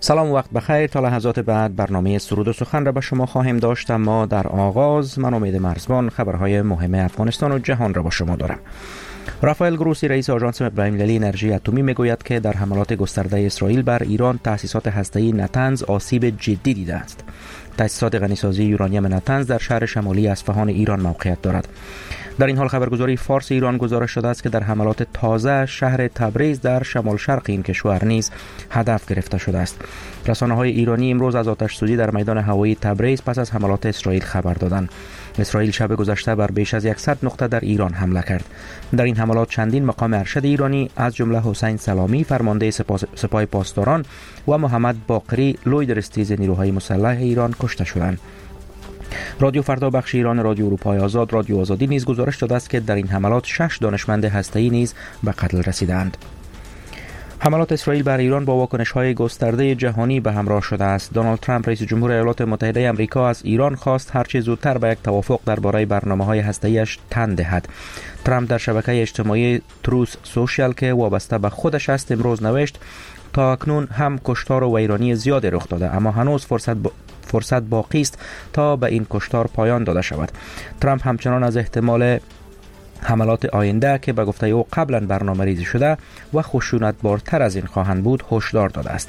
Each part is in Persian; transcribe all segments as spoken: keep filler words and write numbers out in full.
سلام، وقت بخیر. تا لحظات بعد برنامه سرود و سخن را به شما خواهیم داشت، اما در آغاز من امید مرزبان خبرهای مهم افغانستان و جهان را با شما دارم. رافائل گروسی رئیس آژانس بین‌المللی انرژی اتمی میگوید که در حملات گسترده اسرائیل بر ایران تأسیسات هسته‌ای نتنز آسیب جدی دیده است. تأسیسات غنیسازی یورانیم نتنز در شهر شمالی اصفهان ایران موقعیت دارد. در این حال خبرگزاری فارس ایران گزارش شده است که در حملات تازه شهر تبریز در شمال شرق این کشور نیز هدف گرفته شده است. رسانه‌های ایرانی امروز از آتش سوزی در میدان هوایی تبریز پس از حملات اسرائیل خبر دادند. اسرائیل شب گذشته بر بیش از صد نقطه در ایران حمله کرد. در این حملات چندین مقام ارشد ایرانی از جمله حسین سلامی فرمانده سپاه پاسداران و محمد باقری لویدرستیز نیروهای مسلح ایران کشته شدند. رادیو فردا بخش ایران رادیو اروپای آزاد رادیو آزادی نیز گزارش داده است که در این حملات شش دانشمند هسته‌ای نیز به قتل رسیدند. حملات اسرائیل بر ایران با واکنش‌های گسترده جهانی به همراه شده است. دونالد ترامپ رئیس جمهور ایالات متحده آمریکا از ایران خواست هرچه زودتر به یک توافق درباره برنامه‌های هسته‌ایش تن دهد. ترامپ در شبکه اجتماعی تروث سوشیال که وابسته به خودش است امروز نوشت تا اکنون هم کشتار و ویرانی زیادی رخ داده، اما هنوز فرصت با فرصت باقی است تا به این کشتار پایان داده شود. ترامپ همچنان از احتمال حملات آینده که به گفته او قبلا برنامه ریزی شده و خشونت‌بارتر از این خواهند بود هشدار داده است.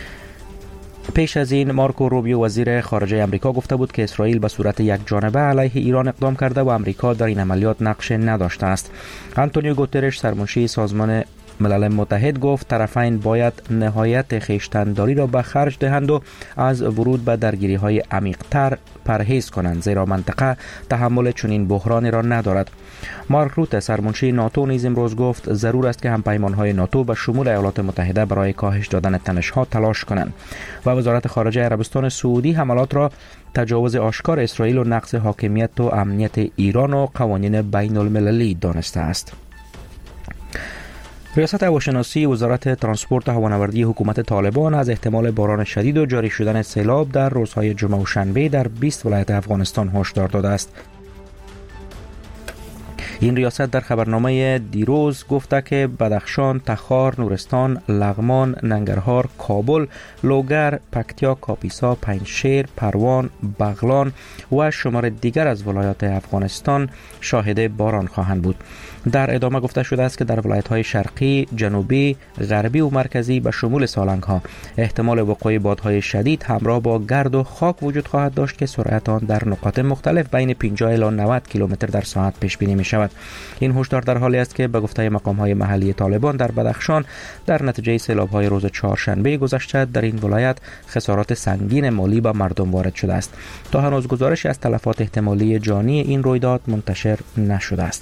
پیش از این مارکو روبیو وزیر خارجه آمریکا گفته بود که اسرائیل به صورت یک جانبه علیه ایران اقدام کرده و آمریکا در این عملیات نقش نداشته است. آنتونیو گوترش سرمنشی سازمان ملل متحد گفت طرفین باید نهایت خویشتن‌داری را به خرج دهند و از ورود به درگیری‌های عمیق‌تر پرهیز کنند، زیرا منطقه تحمل چنین بحرانی را ندارد. مارک روته سرمنشی ناتو نیز امروز گفت ضرور است که همپیمان‌های ناتو به شمول ایالات متحده برای کاهش دادن تنش‌ها تلاش کنند. و وزارت خارجه عربستان سعودی حملات را تجاوز آشکار اسرائیل و نقض حاکمیت و امنیت ایران و قوانین بین‌المللی دانسته است. ریاست هواشناسی وزارت ترانسپورت و هوانوردی حکومت طالبان از احتمال باران شدید و جاری شدن سیلاب در روزهای جمعه و شنبه در بیست ولایت افغانستان هشدار داده است. این ریاست در خبرنامه دیروز گفته که بدخشان، تخار، نورستان، لغمان، ننگرهار، کابل، لوگر، پکتیا، کاپیسا، پنجشیر، پروان، بغلان و شمار دیگر از ولایات افغانستان شاهد باران خواهند بود. در ادامه گفته شده است که در ولایت‌های شرقی، جنوبی، غربی و مرکزی به شمول سالنگ‌ها احتمال وقوع بادهای شدید همراه با گرد و خاک وجود خواهد داشت که سرعت آن در نقاط مختلف بین پنجاه الی نود کیلومتر در ساعت پیش بینی می‌شود. این هشدار در حالی است که به گفته مقام‌های محلی طالبان در بدخشان در نتیجه سیلاب‌های روز چهارشنبه گذشته در این ولایت خسارات سنگین مالی به مردم وارد شده است. تا هنوز گزارشی از تلفات احتمالی جانی این رویداد منتشر نشده است.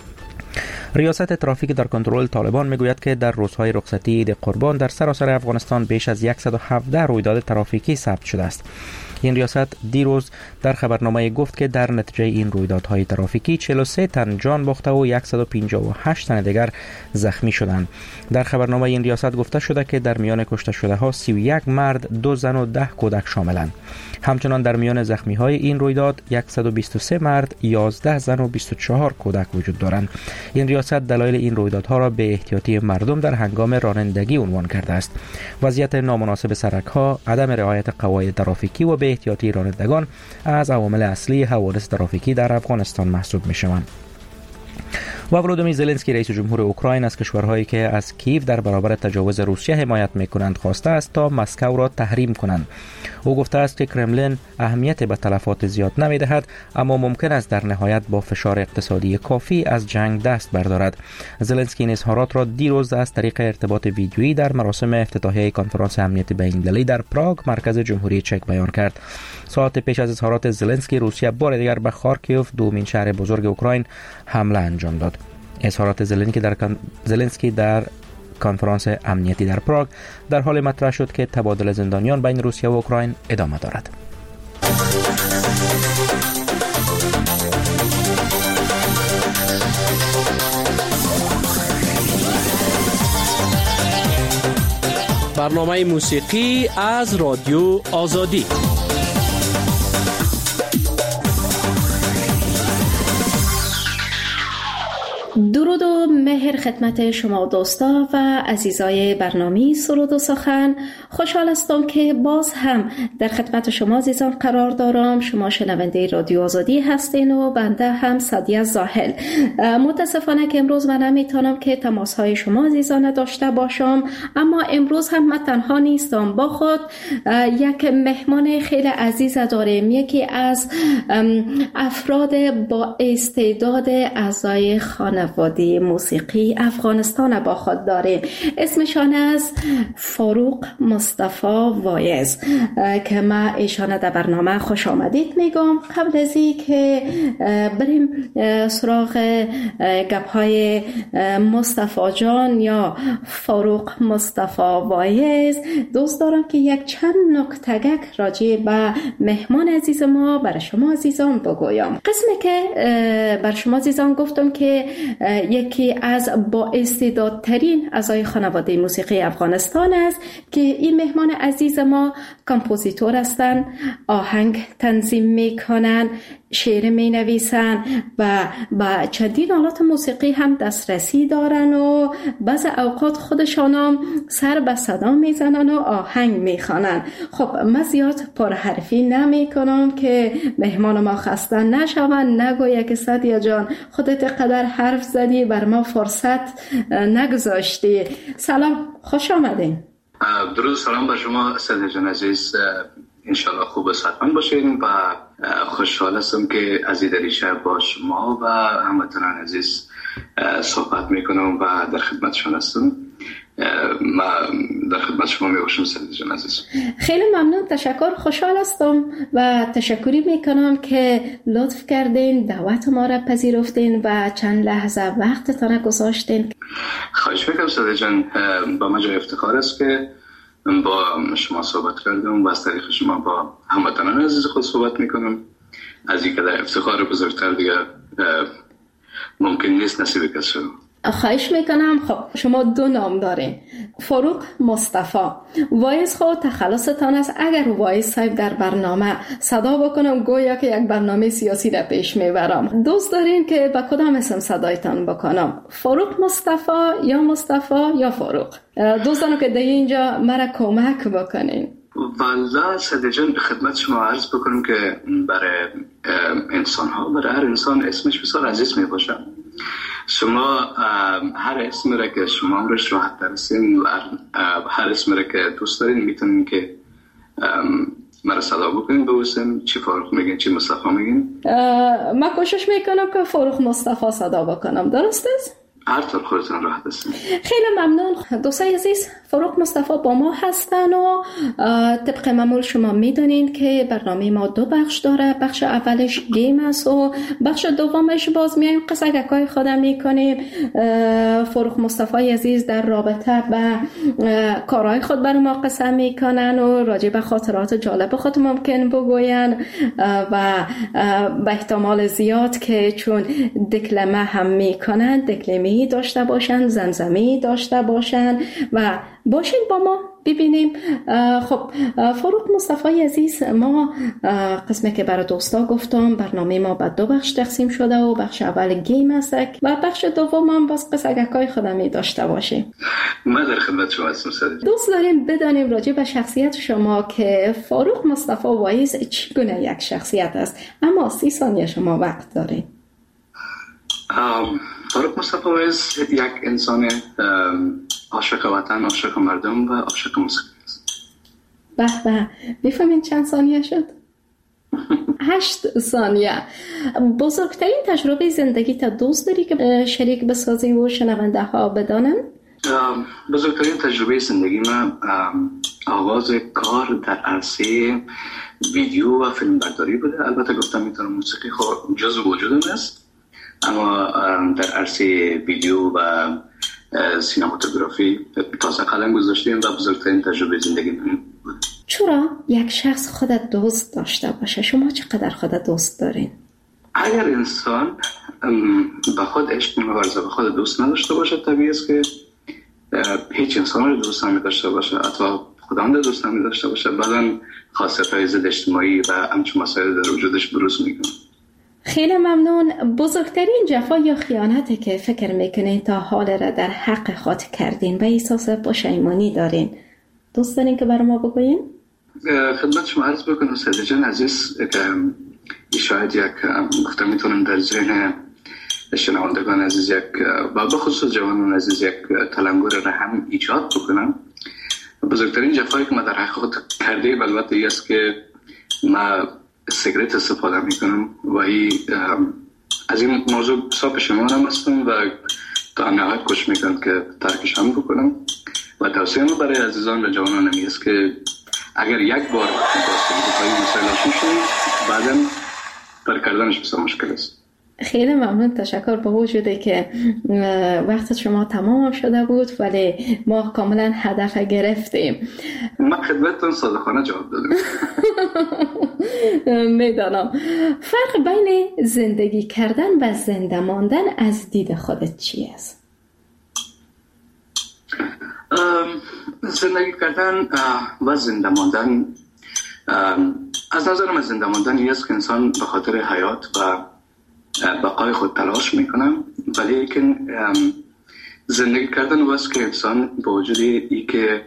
ریاست ترافیک در کنترل طالبان میگوید که در روزهای رخصتی عید قربان در سراسر افغانستان بیش از صد و هفده رویداد ترافیکی ثبت شده است. این ریاست دیروز در خبرنامه گفت که در نتیجه این رویدادهای ترافیکی چهل و سه تن جان باخته و صد و پنجاه و هشت تن دیگر زخمی شدند. در خبرنامه این ریاست گفته شده که در میان کشته شده ها سی و یک مرد، دو زن و ده کودک شاملند. همچنان در میان زخمی های این رویداد صد و بیست و سه مرد، یازده زن و بیست و چهار کودک وجود دارند. این ریاست دلایل این رویدادها را به احتیاطی مردم در هنگام رانندگی عنوان کرده است. وضعیت نامناسب سرک ها، عدم رعایت قواعد ترافیکی و به احتیاطی رانندگان از عوامل اصلی حوادث ترافیکی در افغانستان محسوب می شوند. و ولودیمیر زلنسکی رئیس جمهور اوکراین از کشورهایی که از کیف در برابر تجاوز روسیه حمایت می‌کنند خواسته است تا مسکو را تحریم کنند. او گفته است که کرملین اهمیت به تلفات زیاد نمی‌دهد، اما ممکن است در نهایت با فشار اقتصادی کافی از جنگ دست بردارد. زلنسکی این اظهارات را دیروز از طریق ارتباط ویدیویی در مراسم افتتاحیه کنفرانس امنیت بین‌المللی در پراگ مرکز جمهوری چک بیان کرد. ساعت پیش از اظهارات زلنسکی روسیه بار دیگر به خارکیف، دومین شهر بزرگ اوکراین، حمله انجام داد. اظهارات زلنسکی در زلنسکی در کنفرانس امنیتی در پراگ در حال مطرح شد که تبادل زندانیان بین روسیه و اوکراین ادامه دارد. برنامه موسیقی از رادیو آزادی. درود و مهر خدمت شما دوستا و عزیزای برنامه سرود و سخن. خوشحال هستم که باز هم در خدمت شما عزیزان قرار دارم. شما شنونده رادیو آزادی هستین و بنده هم سعدیه زاهل. متاسفانه که امروز من نمیتونم که تماس های شما عزیزان داشته باشم، اما امروز هم من تنها نیستم، با خود یک مهمان خیلی عزیز داریم. یکی از افراد با استعداد اعضای خانواده موسیقی افغانستان با خود داریم. اسمشان از فاروق مصطفی وایز که ما ایشان در برنامه خوش آمدید میگم. قبل از این که بریم سراغ گپ‌های مصطفی جان یا فاروق مصطفی وایز، دوست دارم که یک چند نکته‌ک راجع به مهمان عزیز ما برای شما عزیزان بگویم. قسمی که بر شما عزیزان گفتم که یکی از با استعدادترین اعضای خانواده موسیقی افغانستان است که این مهمان عزیز ما کامپوزیتور هستند، آهنگ تنظیم میکنن، شعر می نویسن و با چندین آلات موسیقی هم دسترسی دارن و بعض اوقات خودشان هم سر به صدا میزنن و آهنگ میخوانن. خب من زیاد پرحرفی نمی کنم که مهمان ما خسته نشون، نگویه که سعدیه جان خودت قدر حرف زدی بر ما فرصت نگذاشتی. سلام، خوش آمدین. درود، سلام بر شما سعدیه جان عزیز. انشالله خوب و صحتمند باشین و خوشحال هستم که از این دریچه با شما و هموطنان عزیز صحبت میکنم و در خدمتشون هستم. ما در خدمت شما میباشم سعدیه جان عزیز. خیلی ممنون، تشکر. خوشحال هستم و تشکری میکنم که لطف کردین، دعوت ما را پذیرفتین و چند لحظه وقتتان گذاشتین. خواهش میکنم سعدیه جان، با من جای افتخار است که با شما صحبت کردم و از طریق شما با هموطنان عزیز خود صحبت میکنم. از این که در افتخار بزرگتر دیگه ممکن نیست نصیب کسی. خواهش میکنم. خب شما دو نام دارین، فاروق مصطفی وایز. خود تخلصتان است. اگر وایز صاحب در برنامه صدا بکنم گویا که یک برنامه سیاسی را پیش میبرم. دوست دارین که با کدام اسم صدایتان بکنم؟ فاروق مصطفی یا مصطفی یا فاروق؟ دوست دارم که در اینجا مرا کمک بکنین. والله سعدیه جان، خدمت شما عرض بکنم که برای انسان ها، برای هر انسان اسمش بسیار عزیز می باشه. شما هر اسمی را که شما امرش راحت ترسین و هر اسمی را که دوست دارین میتونین که مرا صدا بکنین بوسیم. چی فاروق میگین، چی مصطفی میگین؟ من کوشش میکنم که فاروق مصطفی صدا بکنم، درست است؟ هر طور خودتون راحت هستین. خیلی ممنون. دوستای عزیز، فاروق مصطفی با ما هستن و طبق معمول شما میدونین که برنامه ما دو بخش داره. بخش اولش گیم است و بخش دومش باز میایم قصه‌گویی خودم میکنیم. فاروق مصطفی عزیز در رابطه به کارهای خود برای ما قصه میکنن و راجع به خاطرات جالب خود ممکن بگوین و به احتمال زیاد که چون دکلمه هم میکنن، دکلمه داشته باشن، زمزمه داشته باشن و باشین با ما ببینیم. خب فاروق مصطفی عزیز، ما قسمی که برای دوستا گفتم برنامه ما به دو بخش تقسیم شده و بخش اول گیم است و بخش دوم هم باز قصه‌گویی خودمی داشته باشیم. ما در خدمت شما هستم سعدیه. دوست داریم بدانیم راجع به شخصیت شما که فاروق مصطفی وایز چگونه یک شخصیت است، اما سی ثانیه شما وقت دارید. فاروق مصطفی وایز یک انسان عاشق وطن، عاشق مردم و عاشق موسیقی است. به به، میفهمین چند ثانیه شد؟ هشت ثانیه. بزرگترین تجربه زندگی تا دوست داری که شریک بسازی و شنونده ها بدانن؟ بزرگترین تجربه زندگی من آغاز کار در عرصه ویدیو و فیلم برداری بوده. البته گفتم میتونم موسیقی خود جزو وجودم است، اما در عرصه ویدیو و سینماتوگرافی تازه قلم گذاشتیم و بزرگترین تجربه زندگی من بود. چرا یک شخص خودت دوست داشته باشه؟ شما چقدر خودت دوست دارین؟ اگر انسان به خود عشق می‌ورزه، به خود دوست نداشته باشه، طبیعی است که هیچ انسان رو دوست نمی‌داشته باشه، حتی خدا هم دوست نمی‌داشته باشه. بعداً خاصیت‌های ضد اجتماعی و همچون مسائل در وجودش بروز می‌کنه. خیلی ممنون. بزرگترین جفا یا خیانتی که فکر میکنین تا حال را در حق خود کردین و احساس پشیمانی دارین، دوست دارین که برای ما بگوین؟ خدمت شما عرض بکنم سیده جان عزیز که شاید یک گفتم میتونم در ذهن شنوندگان عزیز یک و بخصوص جوانان عزیز یک تلنگر را هم ایجاد بکنم. بزرگترین جفایی که ما در حق خود کرده البته ای است که ما سیگرت استفاده میکنم و ای از این موضوع بسیار پشیمانم هستم و تا نهایت کوشش میکنم که ترکش هم بکنم و توصیه ما برای عزیزان و جوانان این است که اگر یک بار با سیگرت های مسائل آشنا شدید بعدا ترک کردنش بسیار مشکل است. خیلی ممنون، تشکر. با وجوده که وقت شما تمام شده بود ولی ما کاملا هدف گرفتیم. ما خدمتتون صادقانه جواب دادم. میدانم. فرق بین زندگی کردن و زنده ماندن از دید خودت چی است؟ زندگی کردن و زنده ماندن از نظر من زنده ماندن یه است که انسان به خاطر حیات و بقای خود تلاش میکنم، ولی که زندگی کردن واسه که انسان با وجود ای که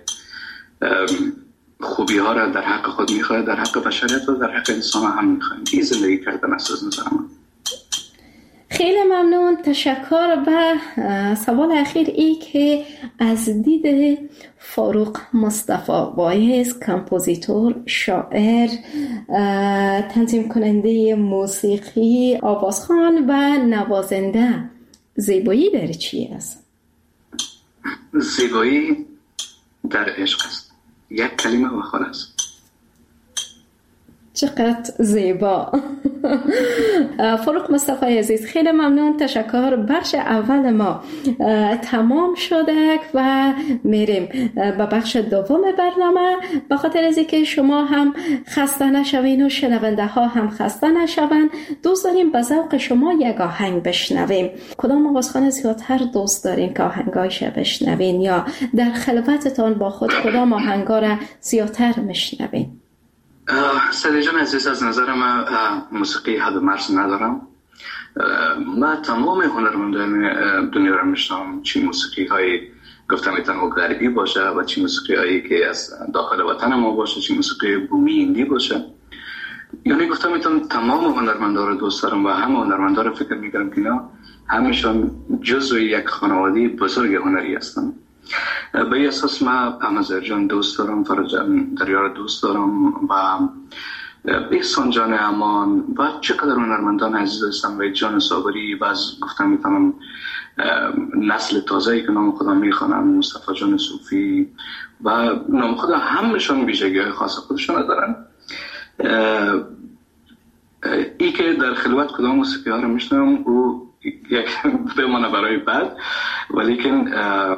خوبی ها را در حق خود میخواد، در حق بشریت و در حق انسان هم میخواد. این زندگی کردن است از نظر من. خیلی ممنون، تشکر. و سوال اخیر ای که از دید فاروق مصطفی وایز، کمپوزیتور، شاعر، تنظیم کننده موسیقی، آوازخوان و نوازنده، زیبایی در چی است؟ زیبایی در عشق است. یک کلمه و خلاص. چقدر زیبا. فاروق مصطفی عزیز، خیلی ممنون، تشکر. بخش اول ما تمام شده و میریم به بخش دوم برنامه. به خاطر از اینکه شما هم خسته نشوین و شنونده ها هم خسته نشون، دوست داریم به ذوق شما یک آهنگ بشنویم. کدام آوازخوان زیادتر دوست دارین که آهنگایش بشنوین، یا در خلوتتان با خود کدام آهنگا را زیادتر میشنوین؟ سیده جان عزیز، از نظر من موسیقی حد و مرز ندارم. من تمام هنرمندان دنیا را میشنم، چی موسیقی های گفتم ایتان غربی باشه و چی موسیقی هایی که از داخل وطن ما باشه، چی موسیقی بومی هندی باشه. یعنی گفتم ایتان تمام هنرمندان را دوست دارم و همه هنرمندان را فکر میکنم که نه همشون جزو یک خانواده بزرگ هنری هستن. به این اساس من احمد جان دوست دارم، فرجان دریار دوست دارم و احسان جان امان و چقدر هنرمندان عزیز هستم و جان صابری و از گفتم میتونم نسل تازه‌ای که نام خدا میخوانم، مصطفی جان صوفی و نام خدا، همشون ویژگی های خاص خودشون دارن. ای که در خلوت کدام موسیقی ها رو میشنم او یک بمانه برای بعد، ولیکن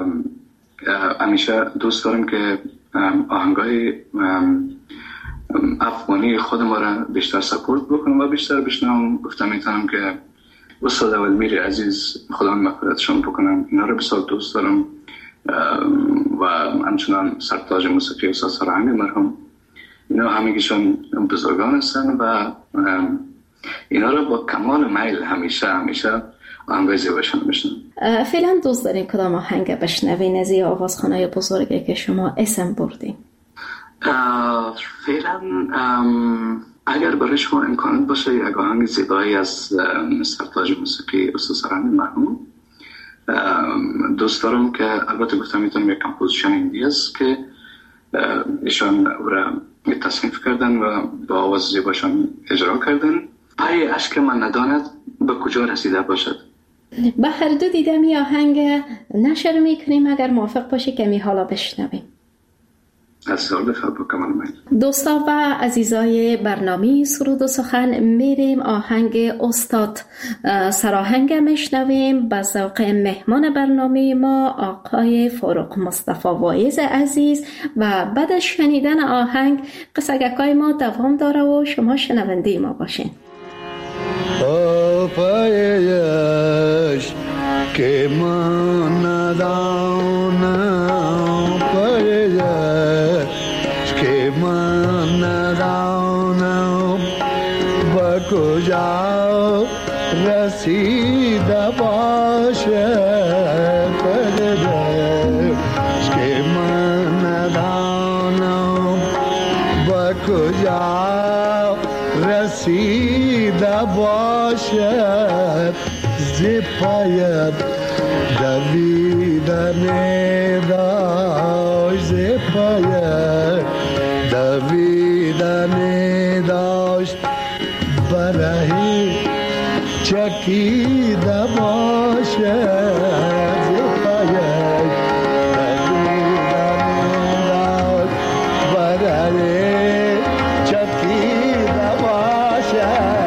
همیشه دوست دارم که آهنگای افغانی خود ما را بیشتر سپورت بکنم و بیشتر بشنم. گفتم میتونم که استاد اولمیر عزیز خدا مغفرتشون بکنم، اینا رو بسیار دوست دارم و همچنان سرتاج موسیقی استاد سرهنگ مرحوم، اینا همگیشون بزرگان هستن و اینا رو با کمال میل همیشه همیشه آهنگای زیباشون بشنم. فعلا دوست دارین کدام آهنگ بشنوین از این آوازخوانای بزرگی که شما اسم بردین؟ فعلا اگر برای شما امکانات باشه یک آهنگ زیبایی از سرتاج موسیقی استاد سرهنگ مرحوم دوست دارم که البته گفتم میتونم یک کمپوزیشن هندی است که ایشان او را تصنیف کردن و با آواز زیباشان اجرا کردن. پای عشق من نداند به کجا رسیده باشد. به هر دو دیدم یه آهنگ نشر میکنیم، اگر موافق باشی که می حالا بشنویم. از سال بخواه با کمال میل. دوستا و عزیزای برنامه سرود و سخن، میریم آهنگ استاد سراهنگ میشنویم به ذوق مهمان برنامه ما آقای فاروق مصطفی وایز عزیز، و بعد از شنیدن آهنگ قصگکای ما دوام داره و شما شنونده ما باشین. پایش که من ندانم، پایش که من ندانم با کجا رسیده باشد که من ندانم به کجا رسیده باشد ز پایت دویدن داشت ز پایت دویدن داشت برای چکیده باشد ز پایت دویدن داشت برای چکیده باشد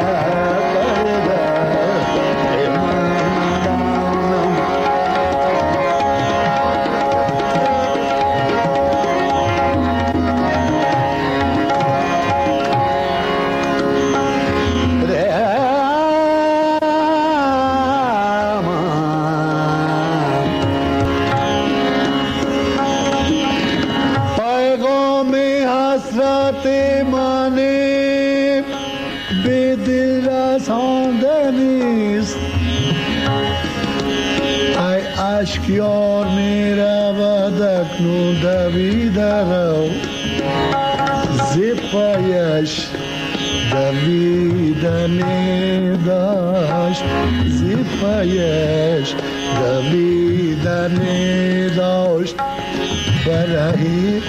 اشکیار می رود اکنون دویده رو ز پایش دویدن داشت ز پایش دویدن داشت برای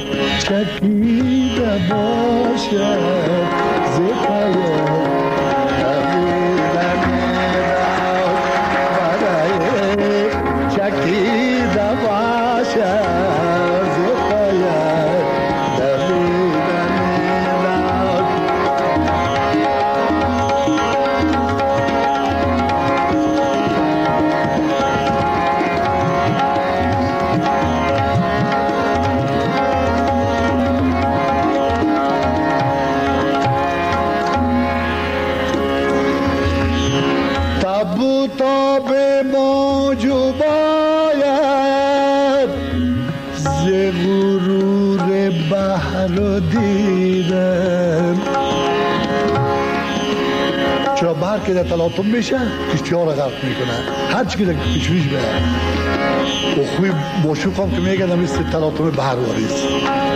چکیده باشد ز پایش چکیده باشد ز پایت دویدن داشت تابو تاب موجو باید ز غرور بحر دیدم چرا بحر که در تلاطم میشه کشتی ها را غرق میکنه هر چی که در پیشویش به و خوی باشوق هم که میگه نمیست تلاطم بحر واریست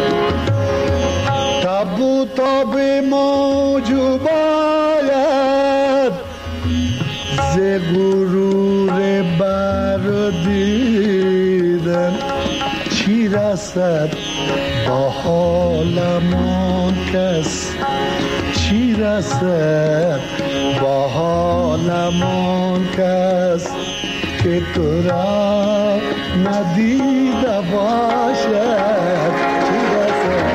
تابو تاب موجو باید ز غرور بر دیدن چی رسد با حالمان کس چی رسد با حالمان کس که تو را ندیده باشد چی رسد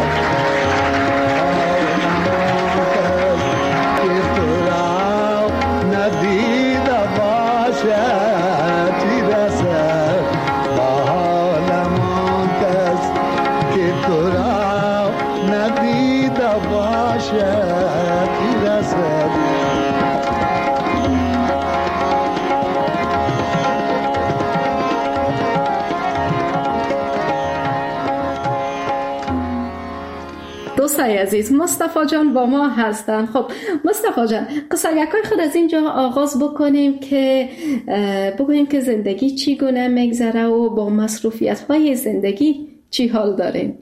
دوستای عزیز، مصطفی جان با ما هستن. خب مصطفی جان، قصه‌گویی خود از اینجا آغاز بکنیم که بگوییم که زندگی چگونه میگذره و با مصروفیت‌های زندگی چی حال دارین؟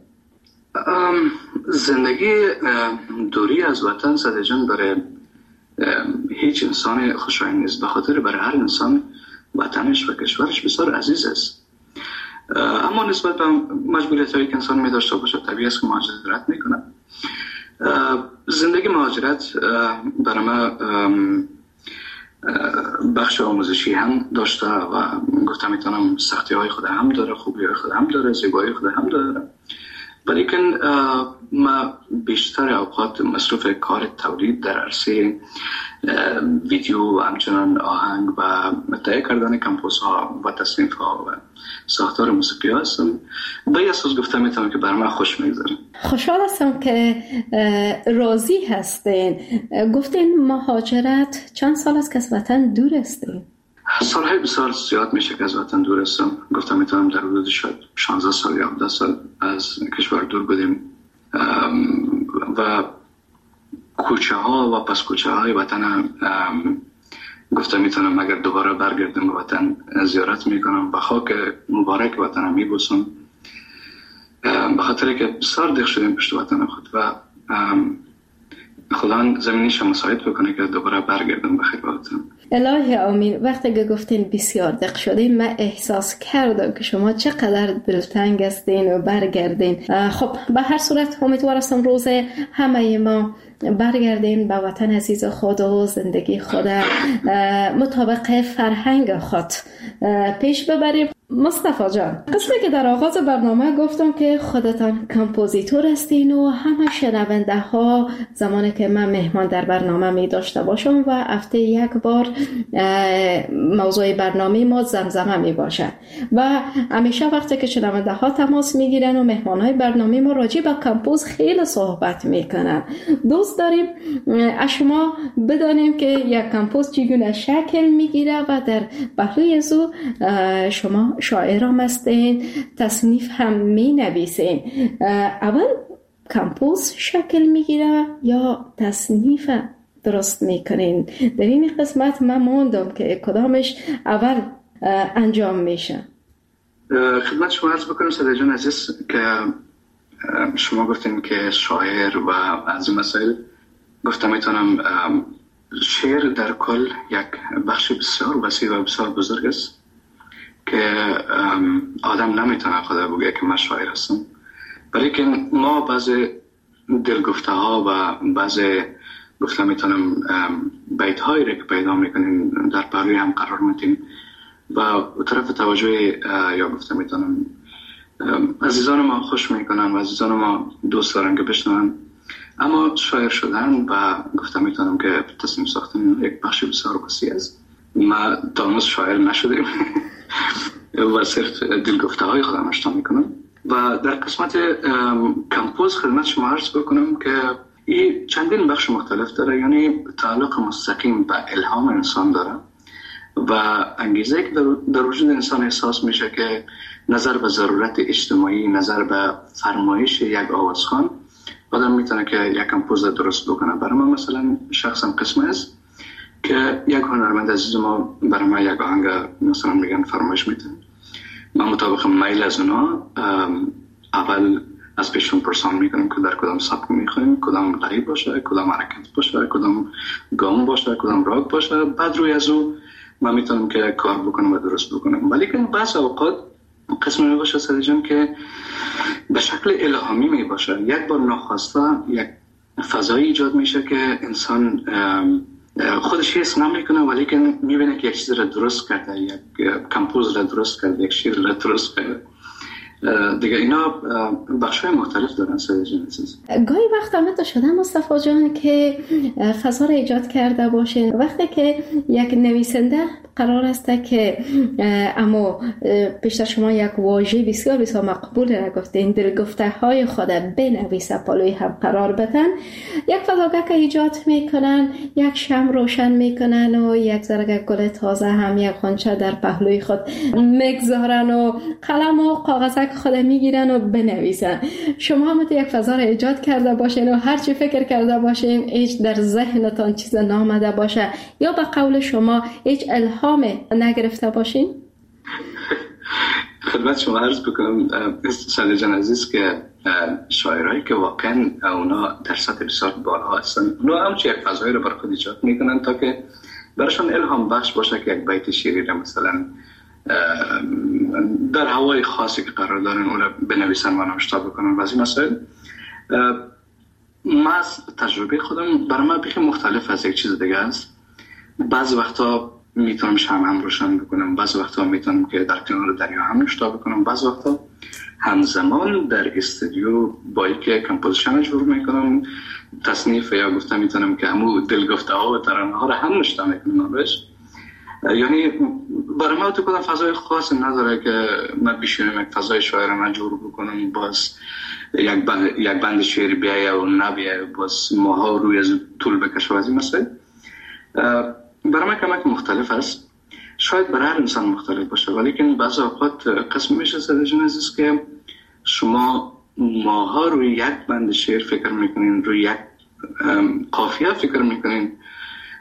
زندگی دوری از وطن ساده جان برای هیچ انسان خوشایند نیست، به خاطر برای هر انسان وطنش و کشورش بسیار عزیز است. اما نسبت به مجبوریت هایی که انسان می داشته باشه طبیعی است که مهاجرت میکنه. زندگی مهاجرت برای ما بخش آموزشی هم داشته و گفتم میتونم سختی های خود هم داره، خوبی های خود هم داره، زیبایی خود هم داره، ولیکن ما بیشتر اوقات مصروف کار تولید در عرصه ویدیو و همچنان آهنگ و تهیه کردن کمپوز ها و تصنیف ها و ساختار موسیقی هستم. به یه اساس گفتم میتونم که برای من خوش میگذاره. خوشحال هستم که راضی هستین. گفتین مهاجرت چند سال است که از وطن دور هستین؟ سالهای بسیار زیاد میشه که از وطن دور هستم. گفتم میتونم در حدود شاید شانزده سال یا هفده سال از کشور دور بودیم و کوچه ها و پس کوچه های وطن گفته میتونم اگر دوباره برگردم به وطن زیارت میکنم، به خاک مبارک وطنم میبوسم، به خاطر که بسیار دق شدیم پشت وطن خود و خدا زمینیش مساعد بکنه که دوباره برگردم به خیر وطن. الهی آمین. وقتی که گفتین بسیار دق شدیم، من احساس کردم که شما چقدر دلتنگ هستین و برگردین. خب به هر صورت امیدوار هستم روز همه ما برگردین به وطن عزیز خود و زندگی خود مطابق فرهنگ خود پیش ببریم. مصطفی جان، قسمی که در آغاز برنامه گفتم که خودتان کمپوزیتور هستین و همه شنونده ها زمانی که من مهمان در برنامه می داشته باشم و هفته یک بار موضوع برنامه ما زمزمه می باشه و همیشه وقتی که شنونده ها تماس می گیرن و مهمان های برنامه ما راجع به کمپوز خیلی صحبت می کنن. دوست داریم از شما بدانیم که یک کمپوز چگونه شکل می گیره و در پهلوی ازو شما شاعر هم هستین، تصنیف هم می نویسین. اول کمپوز شکل می گیره یا تصنیف درست می کنین؟ در این قسمت من موندم که کدامش اول انجام میشه. خدمت شما عرض بکنم ساده جان عزیز که شما گفتین که شاعر و از این مسائل، گفتم میتونم شعر در کل یک بخش بسیار وسیع و بسیار بزرگ است که آدم نمیتونه خدا بگه که من شاعر هستم، ولی که ما بعضی دلگفته ها و بعضی گفتم میتونم بیت هایی که پیدا میکنیم در پهلوی هم قرار میدیم و طرف توجه یا گفتم میتونم عزیزان ما خوش میکنن و عزیزان ما دوست دارن که بشنون. اما شاعر شدن و گفتم میتونم که تصمیم ساختن یک بخش بسیار وسیع است. ما دانوز شاعر نشدیم و صرف دلگفته های خودم اشتها میکنم و در قسمت کمپوز خدمت شما عرض بکنم که این چندین بخش مختلف داره، یعنی تعلق مستقیم به الهام انسان داره و انگیزه که در وجود انسان احساس میشه که نظر به ضرورت اجتماعی، نظر به فرمایش یک آوازخوان آدم میتونه که یک کمپوز درست بکنه. برای من مثلا شخصا قسم است که یک هنرمند عزیز ما برای من یک آهنگ مثلا میگن فرمایش میتونه، من مطابق میل از اونا اول از پیشون پرسان میکنم که در کدام سبک میخوایم، کدام غریب باشه، کدام حرکت باشه، کدام گام باشه، کدام راگ باشه، بعد روی از او من میتونم که کار بکنم و درست بکنم. ولی که بعض اوقات قسم می باشه ساده جان که به شکل الهامی می باشه، یک بار ناخواسته یک فضایی ایجاد میشه که انسان خودش حس نمیکنه ولی که میبینه که یک چیز را درست کرده، یک کمپوز را درست کرده، یک شعر را درست کرده. دیگه اینا بخش‌های مختلف دارن ساده جان عزیز. گاهی وقت آمده شده مصطفی جان که فضا را ایجاد کرده باشین وقتی که یک نویسنده قرار است که اما پیشتر شما یک واژه بسیار بسیار مقبول را گفتین، دلگفته های خود بنویسه پالوی هم قرار بدن، یک فضاگه که ایجاد میکنن، یک شمع روشن میکنن و یک زرگه گل تازه هم یک غنچه در پهلوی خود میگذارن و قلم و کاغذک خود میگیرن و بنویسن. شما هم یک فضا را ایجاد کرده باشین و هر چی فکر کرده باشین هیچ در ذهنتان چیز نامده باشه یا به قول شما هیچ الهام نگرفته باشین؟ خدمت شما عرض بکنم ساده جان عزیز که شاعرایی که واقعا اونا در سطح بسیار بالا هستن، اونا همچه یک فضایی رو بر خود ایجاد میکنن تا که برشان الهام بخش باشه که یک بیت شعری رو مثلا در هوای خاصی که قرار دارن اون رو بنویسن و نوشته بکنن و از این مسائل. من از تجربه خودم برای من بخی مختلف از یک چیز دیگه است. بعضی وقتا میتونم شمع هم روشن بکنم، بعضی وقتا میتونم که در کنار دریا هم نوشته بکنم، بعضی وقتا همزمان در استودیو با یک کمپوزیشن جور میکنم، تصنیف یا گفتم میتونم که همو دلگفته ها و ترانه ها رو هم نوشته میکنم بهش. یعنی برای من تو کدام فضای خاصی نداره که من بشینم یک فضای شاعر من جور بکنم، باز یک بند, یک بند شعری بیایه و نبیایه، باز ماها روی از طول بکشه و از این مسئله. برای من کمک مختلف است، شاید برای هر انسان مختلف باشه، ولی که بعض اوقات قسم میشه ساده جان عزیز که شما ماها روی یک بند شعر فکر میکنین، روی یک قافیه فکر میکنین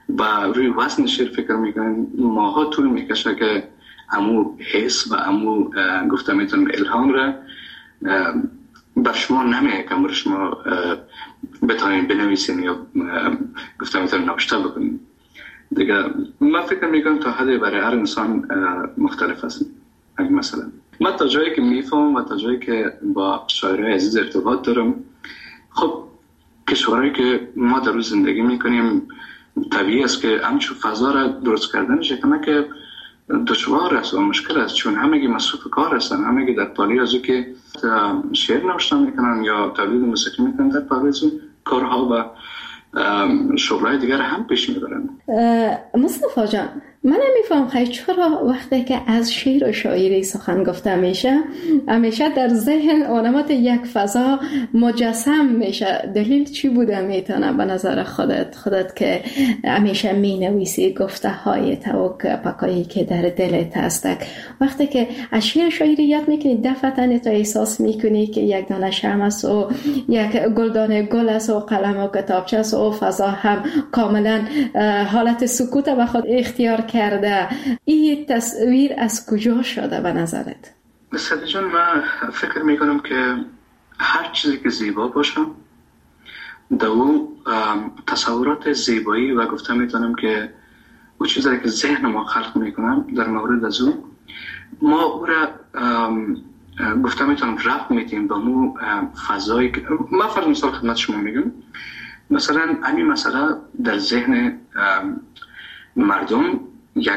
با روی وزن شعر فکر میکنن ماها طول میکشه که امو حس و امو گفته میتونم الهام را بر شما نمیه که امور شما بتانین بنویسین یا گفته میتونم نوشته بکنین دیگه. من فکر میکنم تا حدی برای هر انسان مختلف هست. مثلا من تا جایی که میفهم و تا جایی که با شاعرای عزیز ارتباط دارم، خب کشورهایی که ما در روز زندگی میکنیم طبیعی است که همچون فضا را درست کردنش کمه که دشوار است و مشکل است، چون همگی مصروف کار هستن، همگی در پالی از او که شعر نوشتن میکنن یا تولید موسیقی میکنن در پالی از کارها و شغلای دیگر هم پیش میبرن. مصطفی جان، من نمیفهم خیلی چرا وقتی که از شعر و شاعری سخن گفته میشه همیشه در ذهن علامت یک فضا مجسم میشه؟ دلیل چی بوده میتونه به نظر خودت خودت که همیشه مینویسی گفته های تو پکایی که در دلت هستک، وقتی که از شعر و شاعری یاد میکنی دفعتاً تو احساس میکنی که یک دانه شمع است و یک گلدانه گل است و قلم و کتابچه است و فضا هم کاملا حالت سکوت به خود اختیار کرده. این تصویر از کجا شده به نظرت؟ سعدی جان، من فکر میکنم که هر چیزی که زیبا باشه در او تصورات زیبایی و گفته میتونم که او چیزی که ذهن ما خلق میکنم در مورد از او ما او را گفته میتونم ربط میتیم با مو فضایی که من فرض مثال خدمت شما میگم. مثلا همین مسئله در ذهن مردم یک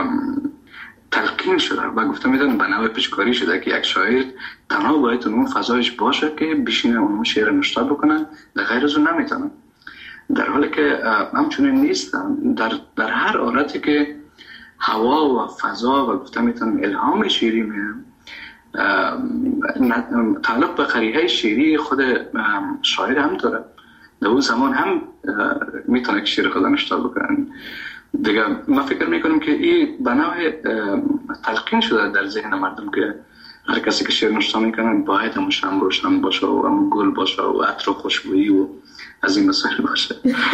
تلقین شده و گفته میدن به نوع پیشکاری شده که یک شاعر تنها باید اون فضایش باشه که بشینه اونم شعر نوشته بکنه، در غیر از اون نمیتونه. در حالی که همچنین نیست. در, در هر حالتی که هوا و فضا و گفته میتونم الهام شعری میاد تعلق به قریحه شعری خود شاعر هم داره. در اون زمان هم میتونه که شعر خود نوشته بکنه دیگه. من فکر میکنم که این به نوع تلقین شده در ذهن مردم که هر کسی که شعر نوشته میکنه باید همون شمع روشن باشه و همون گل باشه و عطر و خوشبویی و از این مسائل باشه.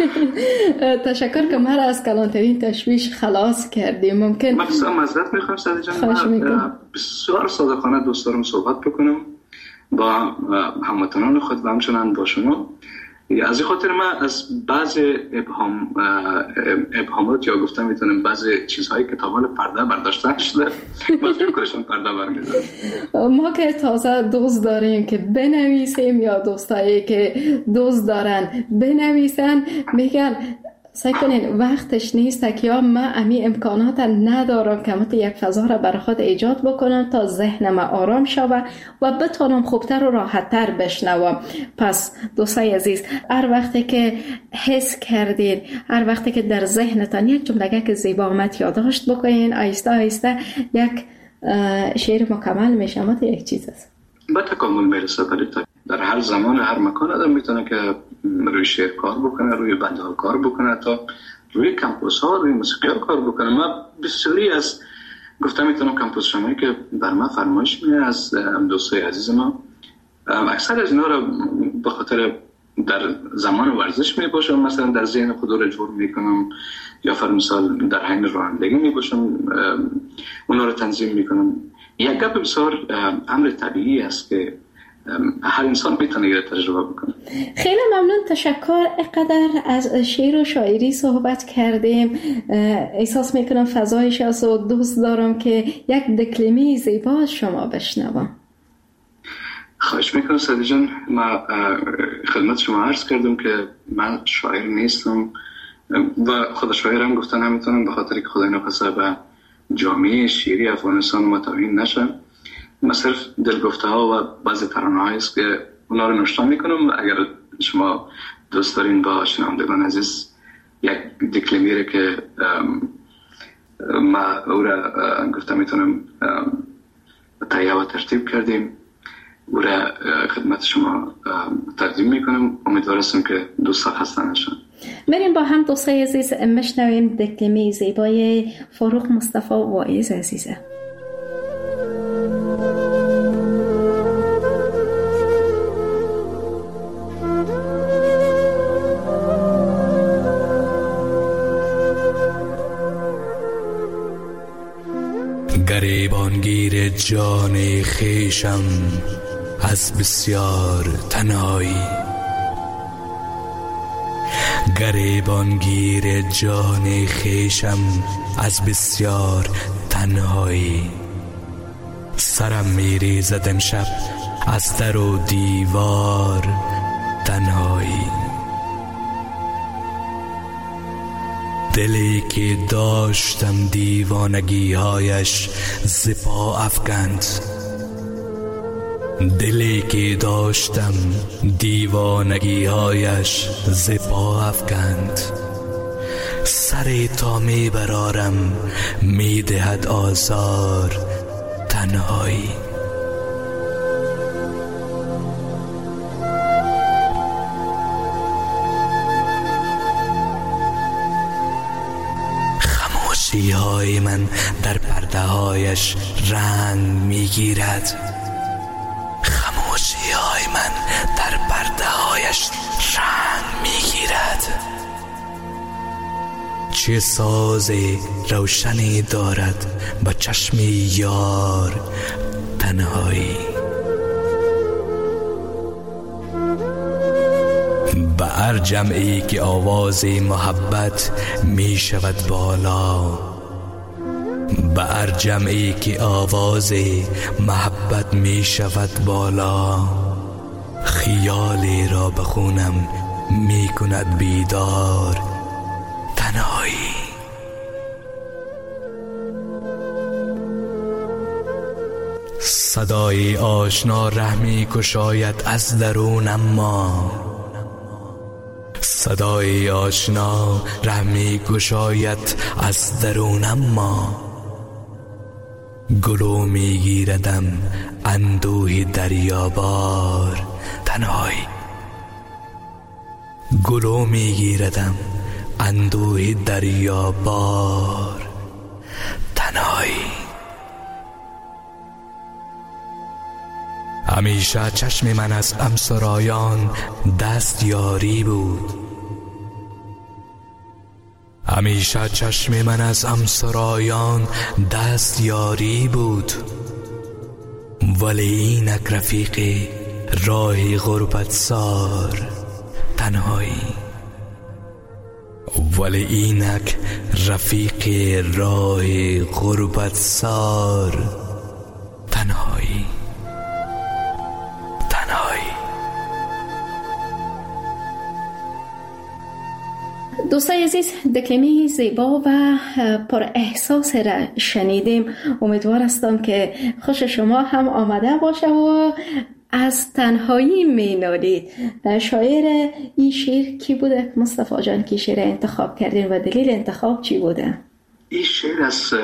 تشکر که مرا از کلانترین تشویش خلاص کردی. ممکن من بسیار معذرت میخوام سعدی جان، من بسیار صادقانه دوست دارم صحبت بکنم با هموطنان خود و همچنان با شما. از این خاطر من از بعض ابهام ابهامات یا گفتم میتونم بعضی چیزهایی که تابال پرده برداشتن شده مجبور کنشون پرده برمیدارم. ما که تازه دوست داریم که بنویسیم یا دوستایی که دوست دارن بنویسن میگن سعی کنین وقتش نیست که یا من امی امکانات ندارم که من یک فضا را برای خود ایجاد بکنم تا ذهنم آرام شود و بتونم خوبتر و راحتتر بشنوم. پس دوستای عزیز، هر وقتی که حس کردین، هر وقتی که در ذهنتان یک جمله که زیبا آمد یادداشت بکنین، آیسته آیسته یک شعر مکمل میشه. ما یک چیز است با تکامل میرسه. ولی در هر زمان هر مکان آدم میتونه که روی شعر کار بکنه، روی بنده ها کار بکنه، تا روی کمپوس ها روی موسیقی ها کار بکنه. من بسیاری از گفتم میتونم کمپوس شمایی که بر من فرمایش میاد از دوستای عزیز ما، اکثر از اینا را به خاطر در زمان ورزش میباشم، مثلا در ذهن خود رو جور میکنم یا فرمثال در حین رانندگی میباشم اونا رو تنظیم میکنم. یک گپ بسیار امر طبیعی است که هر انسان میتونه یه تجربه بکنه. خیلی ممنون، تشکر. اقدر از شعر و شاعری صحبت کردیم، احساس میکنم فضایش است و دوست دارم که یک دکلمه زیبا از شما بشنوم. خواهش میکنم سعدی جان. من خدمت شما عرض کردم که من شاعر نیستم و خود شاعرم گفتن نمیتونم به خاطر که خدای نخواسته به جامعه شعری افغانستان متوهین نشم. من صرف دلگفته ها و بعضی ترانه هایی است که اونا رو نوشته میکنم. اگر شما دوست دارین با شنوندگان عزیز یک دکلمه که ما او را گفته میتونم تهیه و ترتیب کردیم او را خدمت شما تقدیم میکنم. امیدوارم که دوستا خسته نشن. بریم با هم دوستای عزیز مشنویم دکلمه زیبای فاروق مصطفی واعظ عزیزه. گریبانگیر جان خیشم از بسیار تنهایی، گریبانگیر جان خیشم از بسیار تنهایی. سرم میری زدم شب از در و دیوار تنهایی، دلی که داشتم دیوانگی هایش زپا افکند، دلی که داشتم دیوانگی هایش زپا افکند. سر تا می برارم می دهد آزار تنهایی. خاموشی های من در پرده هایش رنگ می گیرد، خاموشی های من در پرده هایش رنگ می گیرد. چه ساز روشنی دارد با چشم یار تنهایی. به هر جمعی که آواز محبت می شود بالا، به هر جمعی که آواز محبت می شود بالا، خیالی را بخونم می کند بیدار تنهایی. صدای آشنا رحمی کشاید از درون، اما صدای آشنا رحمی کشاید از درون، اما گلو می گیردم اندوه دریابار تنهایی. گلو می گیردم اندوه دریابار تنهایی. همیشه چشم من از همسرایان دست یاری بود، همیشه چشم من از همسرایان دست یاری بود، ولی اینک رفیق راه غربت سار تنهایی، ولی اینک رفیق راه غربت سار تنهایی. دوستای عزیز، دکلمه زیبا و پر احساس را شنیدیم. امیدوار هستم که خوش شما هم آمده باشه و از تنهایی می نالید. شاعر این شعر کی بوده مصطفی جان که شعر انتخاب کردین و دلیل انتخاب چی بوده؟ این شعر از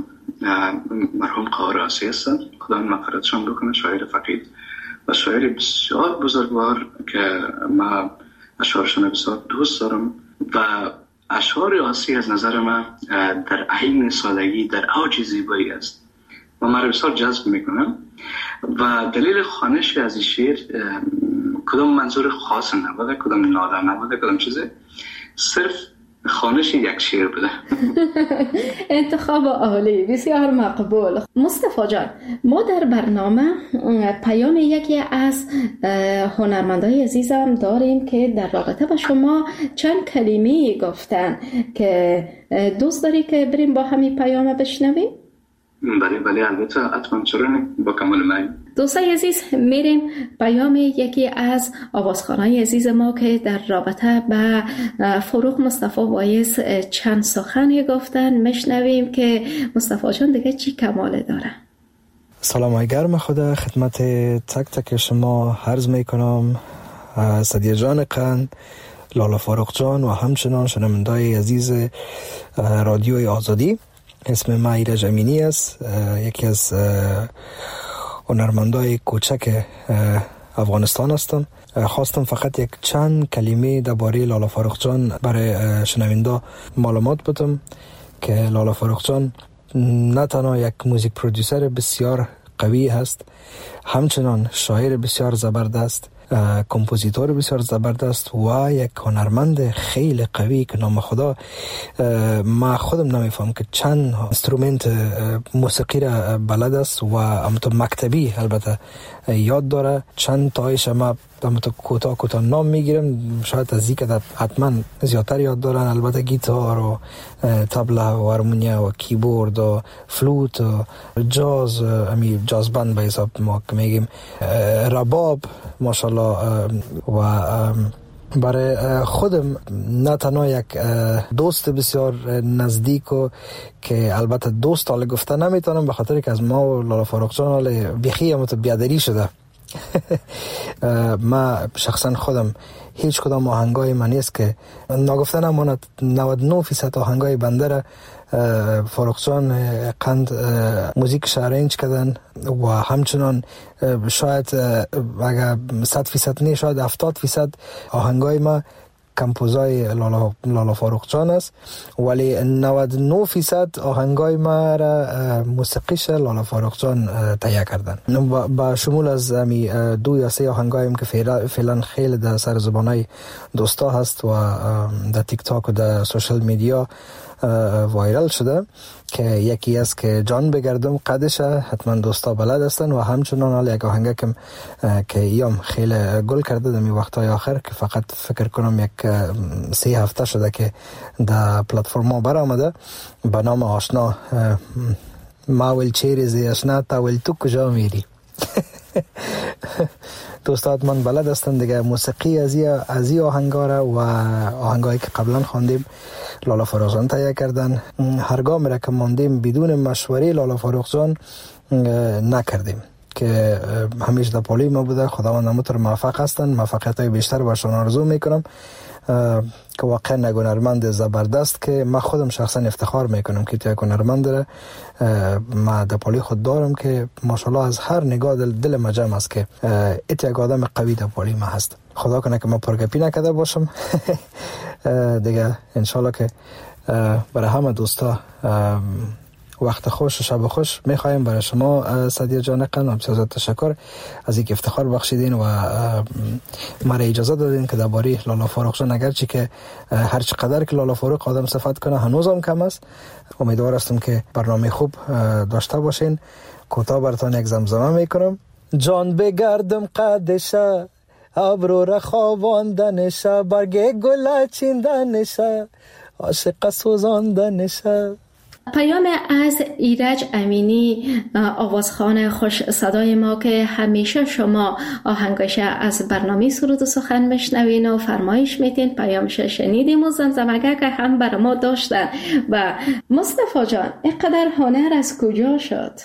مرحوم قاراسی هستن، خدا مغفرتشان بکنه، شاعر فقید و شاعر بسیار بزرگوار که ما اشعارشون بسیار دوست دارم و اشعار آسی از نظر من در عین سادگی در اوج زیبایی است و من بسیار جذب میکنم. و دلیل خوانش از این شعر کدام منظور خاص نبوده، کدام ناله نبوده، کدام چیزه، صرف خوانش یک شعر بوده. انتخاب عالی، بسیار مقبول. مصطفی جان، ما در برنامه پیام یکی از هنرمندای عزیزم داریم که در رابطه با شما چند کلمه گفتن که دوست داری که بریم با همین پیام بشنویم؟ بله بله البته، حتما، چرا نه، با کمال میل. دوستای عزیز، میریم پیام یکی از آوازخوانای عزیز ما که در رابطه با فروغ مصطفی وایس چند سخنی گفتن میشنویم که مصطفی جان دیگه چی کماله داره. سلام گرم خدا خدمت تک تک شما عرض میکنم. سدیه جان قند، لالا فاروق جان و همچنان شنوندای عزیز رادیوی آزادی. اسم من ایرج امینی است، یکی از هنرمندای کوچک افغانستان هستم. خواستم فقط یک چند کلمه درباره لالا فاروق جان برای شنوندا معلومات بدم که لالا فاروق جان نه تنها یک موزیک پرودوسر بسیار قوی هست، همچنان شاعر بسیار زبردست کمپوزیتور بسیار زبردست و یک هنرمند خیلی قوی که نام خدا ما خودم نمیفهم که چند اینسترومنت موسیقی را بلد است و همونطور مکتبی البته یاد داره. چند تایش ما همونطور کوتاه کوتاه نام میگیرم، شاید از این که حتما زیادتر یاد دارن. البته گیتار و تبله و هارمونیا و کیبورد و فلوت و جاز، امی جاز بند به حساب ما که میگیم، رباب ماشاءالله. و برای خودم نه تنها یک دوست بسیار نزدیک و که البته دوست حالا گفته نمیتونم به خاطر که از ما و لالا فاروق جان حالا بیخی هم بیادری شده. ما شخصا خودم هیچ کدام آهنگای من نیست که ناگفته نماند. نود و نه درصد آهنگای بنده را فاروق جان قند موزیک ارنج کردن و همچنان شاید اگر صد درصد نه شاید هفتاد درصد آهنگای ما کمپوزای لالا, لالا فاروق جان است، ولی نود و نه درصد آهنگای ما را موسیقیش لالا فاروق جان تهیه کردن. با شمول از امی دو یا سه آهنگایم که فعلا خیلی در سر زبانای دوستا هست و در تیک تاک و در سوشل میدیا وایرال شده، که یکی است که جان بگردم قدشه، حتما دوستا بلد هستن، و همچنان حالا یک آهنگ که که ایام خیلی گل کرده در می وقتای آخر که فقط فکر کنم یک سه هفته شده که در پلتفرم ها برآمده به نام آشنا. ما ول چیرزی آشنا تا ول تو کجا میری. دوستات من بلد هستن دیگه موسیقی از از این آهنگا و آهنگایی که قبلا خواندیم لالا فاروق جان تهیه کردن. هرگاه میره که ماندیم بدون مشوره لالا فاروق جان نکردیم، که همیشه در پالی ما بوده. خداوند همونطور موفق هستن، موفقیت های بیشتر برشان آرزو میکنم که واقعا یک هنرمند زبردست که من خودم شخصا افتخار میکنم که تو یک هنرمند داره. ما در پالی خود دارم که ماشاءالله از هر نگاه دل, دل مجم است که ایت یک آدم قوی در پالی ما هست. خدا کنه که ما پرگپی نکده باشم دیگه. انشالله که برای همه دوستا وقت خوش و شب خوش میخوایم. برای شما سعدیه جان قند بسیار تشکر از اینکه افتخار بخشیدین و مرا اجازه دادین که درباره لالا فاروق جان، اگرچه که هر چقدر که لالا فاروق آدم صفت کنه هنوزم کم است، امیدوار هستم که برنامه خوب داشته باشین. کوتاه براتون یک زمزمه میکنم. جان بگردم قدشه، ابرو را خواباندنشه، برگ گل چیندنشه، عاشق سوزاندنشه. پیام از ایرج امینی، آوازخوان خوش صدای ما که همیشه شما آهنگش از برنامه سرود و سخن بشنوین و فرمایش میتین. پیامش شنیدیم و زمزمگه که هم بر ما داشتن. و مصطفی جان اینقدر هنر از کجا شد؟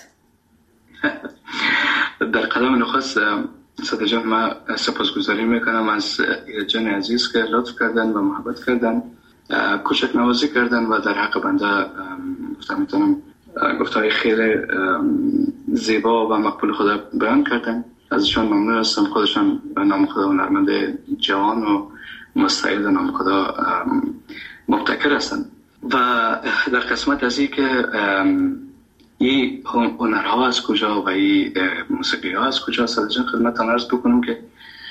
در قدم نخست صدای جان ما سپاسگزاری میکنم از ایرج جان عزیز که لطف کردن و محبت کردن، کوچک نوازی کردن و در حق بنده گفتم میتونم گفتهای خیلی زیبا و مقبول خدا بیان کردن. ازشان ممنون هستم. خودشان به نام خدا هنرمند جوان و مستعد نام خدا مبتکر هستن. و در قسمت از این که این هنرها از کجا و این موسیقی ها از کجا، صدای جان خدمتتان عرض بکنم که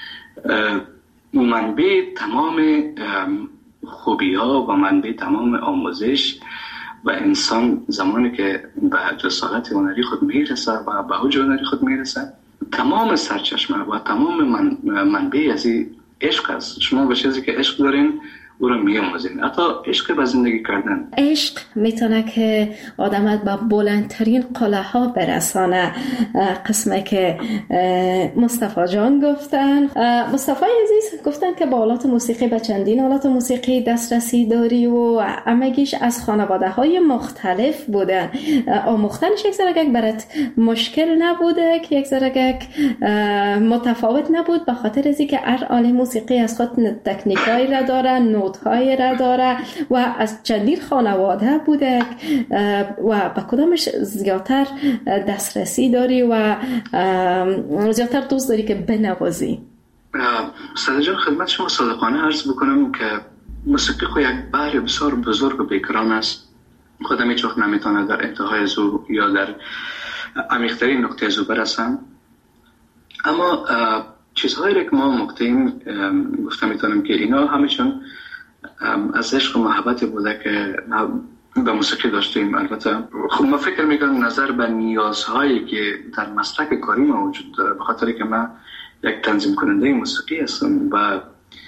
منبع تمام خوبی ها و منبع تمام آموزش و انسان زمانی که به جسارت هنری خود میرسه و به اوج هنری خود میرسه، تمام سرچشمه و تمام من منبع از این عشق است. شما به چیزی که عشق دارین او رو میاموزین، حتی عشق به زندگی کردن. عشق میتونه که آدمت به بلندترین قله ها برسانه. قسمه که مصطفی جان گفتن، مصطفی عزیز گفتن که با آلات موسیقی به چندین آلات موسیقی دسترسی داری و همگیش از خانواده های مختلف بودن. آموختنش یک ذره برات مشکل نبوده که یک ذره متفاوت نبود، به خاطر از اینکه هر آله موسیقی از خود تکنیکایی را داره، نوت های را داره و از چندین خانواده بوده و به کدامش زیادتر دسترسی داری و زیادتر دوست داری که بنوازی؟ صدای جان خدمت شما صادقانه عرض بکنم که موسیقی خود یک بحر بسیار بزرگ و بیکران است. خودم هیچ وقت نمیتونه در انتهای زو یا در عمیق‌ترین نقطه زو برسم، اما چیزهایی را که ما مقتیم گفتم میتونم که اینا همشون از عشق و محبت بوده که به موسیقی داشتیم. البته خب ما فکر میکنم نظر به نیازهایی که در مسلک کاری ما وجود داره، به خاطر که من یک تنظیم کننده موسیقی هستم و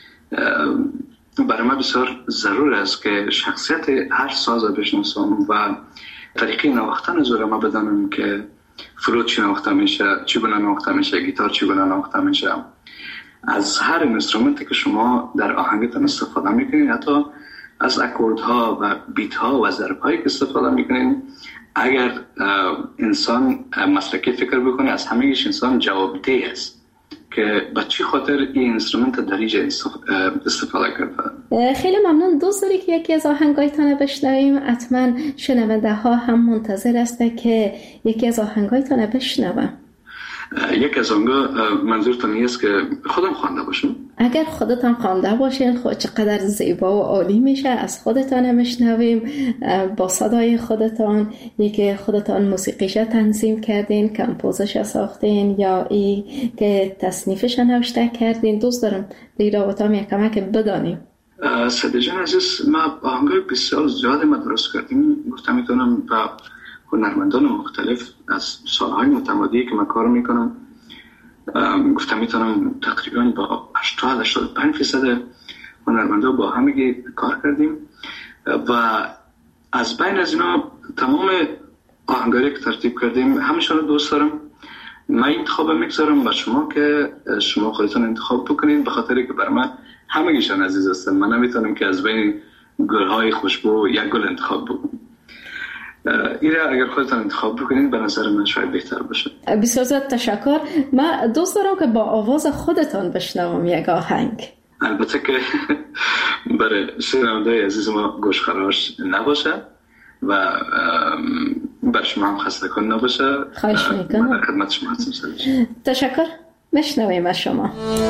برای من بسیار ضرور است که شخصیت هر ساز رو بشناسم و طریقه نواختن از رو ما بدانم که فلوت چی نواخته میشه، چگونه نواخته میشه، گیتار چگونه نواخته میشه. از هر اینسترومنتی که شما در آهنگتون استفاده میکنین، حتی از اکوردها و بیت ها و ضرب هایی که استفاده میکنین، اگر انسان مسلکی فکر بکنه از همه‌اش انسان جوابده است که به چی خاطر این اینسترومنت در اینجا استفاده کرده. خیلی ممنون. دوست داری که یکی از آهنگایتان بشنویم؟ حتما شنونده ها هم منتظر هستند که یکی از آهنگایتان بشنوم. یک از آنگاه منظورتون نیست که خودم خوانده باشم؟ اگر خودتان خوانده باشین خود چقدر زیبا و عالی میشه. از خودتان هم بشنویم با صدای خودتان، یکی خودتان موسیقیش تنظیم کردین، کمپوزش ساختین یا ای که تصنیفش نوشته کردین. دوست دارم در رابطه هم یک کمک بدانیم. سده جان عزیز، ما آهنگای بسیار زیاد ما درست کردیم. گفتم میتونم با هنرمندان مختلف از سالهای متمادی که من کار میکنم، گفتم میتونم تقریبا با هشتاد هشتاد و پنج فیصد هنرمندا با همگی کار کردیم و از بین از اینا تمام آهنگاری که ترتیب کردیم همشون رو دوست دارم. من انتخاب میگذارم و شما که شما خودتون انتخاب بکنین، به خاطر که برای من همگیشون عزیز هستن. من نمیتونم که از بین گلهای خوشبو یک گل انتخاب بکنم. ایره اگر خودتان انتخاب بکنید به نظر من شاید بهتر باشه. بسیار زیاد تشکر. من دوست دارم که با آواز خودتان بشنوم یک آهنگ. البته که برای شنونده‌های عزیز ما گوشخراش نباشه و بر شما هم خسته کن نباشه. خواهش میکنم. من در خدمت شما هستم. تشکر. بشنویم از شما.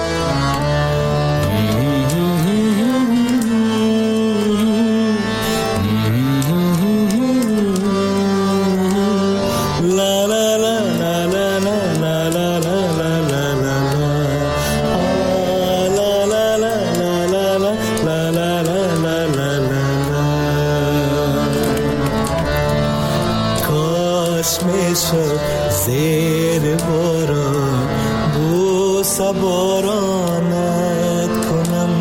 زیر باران بوسه بارانت کنم،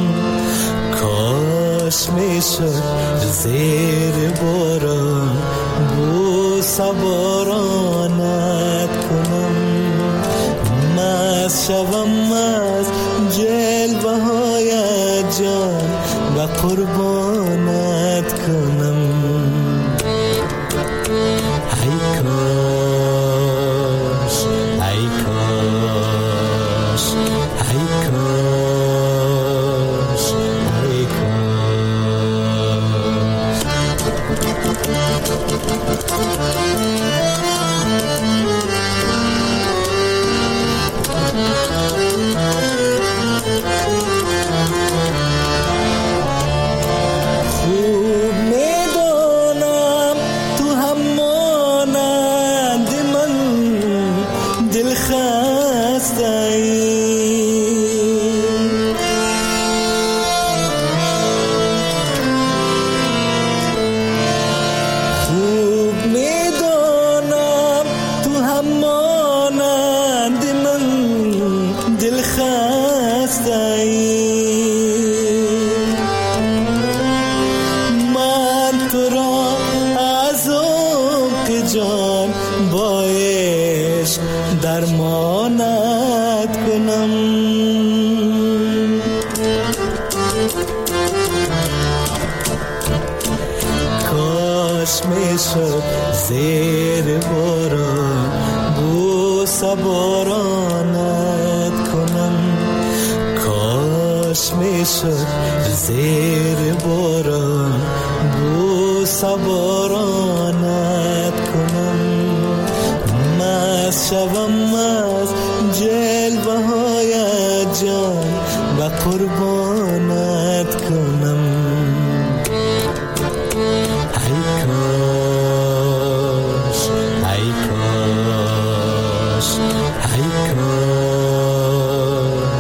کاش میشد زیر باران بوسه بارانت کنم، مست شوم از جلوه های جان و قربانت کنم. زیر باران بوسه بارانت کنم، کاش میشد زیر باران بوسه بارانت کنم، مست شوم از جلوه های جان و قربانت کنم. ای کاش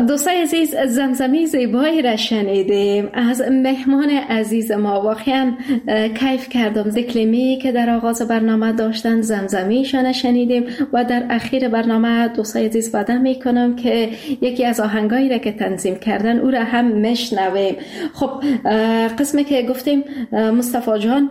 دوستای عزیز، زمزمه زیبایی را شنیدیم از مهمان عزیز ما. واقعا کیف کردم ز کلمی که در آغاز برنامه داشتن، زمزمه‌شان شنیدیم و در اخیر برنامه دوستای عزیز وعده میکنم که یکی از آهنگایی را که تنظیم کردن او را هم میشنویم. خب قسمی که گفتیم مصطفی جان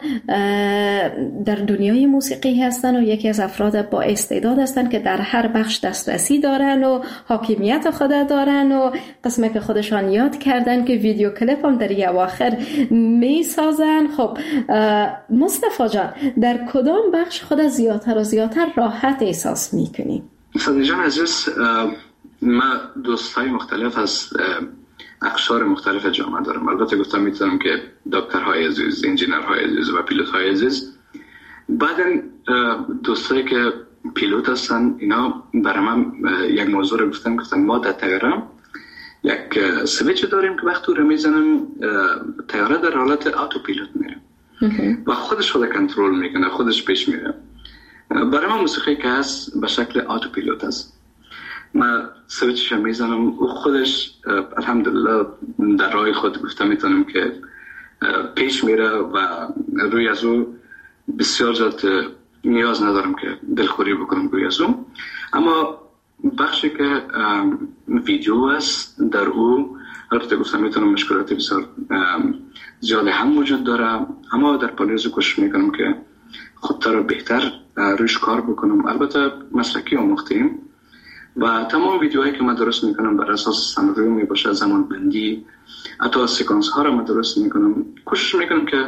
در دنیای موسیقی هستن و یکی از افراد با استعداد هستن که در هر بخش دسترسی دارن و حاکمیت خود دارن و قسمی که خودشان یاد کردن که ویدیو کلیپ هم در اواخر می سازن. خب مصطفی جان، در کدام بخش خود زیادتر و زیادتر راحت احساس میکنی؟ صدیق جان عزیز، من دوستای مختلف از اقشار مختلف جامعه دارم. البته گفتم میتونم که دکترهای عزیز، انجینرهای عزیز و پیلوتهای عزیز. بعدن دوستایی که پیلوت هستن، اینا برای من یک موضوع رو گفتن گفتن ما در تیاره یک سویچ داریم که وقتی رو میزنم تیاره در حالت آتو پیلوت میره و خودش خود کنترل میکنه، خودش پیش میره. برای من موسیقی که هست به شکل آتو پیلوت هست. من سویچش میزنم و خودش الحمدلله در راه خود گفتم میتونم که پیش میره و روی از او بسیار جات نیاز ندارم که دلخوری بکنم روی از اون. اما بخشی که ویدیو است در او البته گفتم میتونم مشکلات بسیار زیاده هم وجود داره، اما در پالیز کوشش میکنم که خودتا رو بهتر روش کار بکنم. البته مسلکی آموختیم و تمام ویدیوهایی که من درست میکنم بر اساس سناریو میباشه، زمان بندی، حتی سیکانس ها رو من درست میکنم. کوشش میکنم که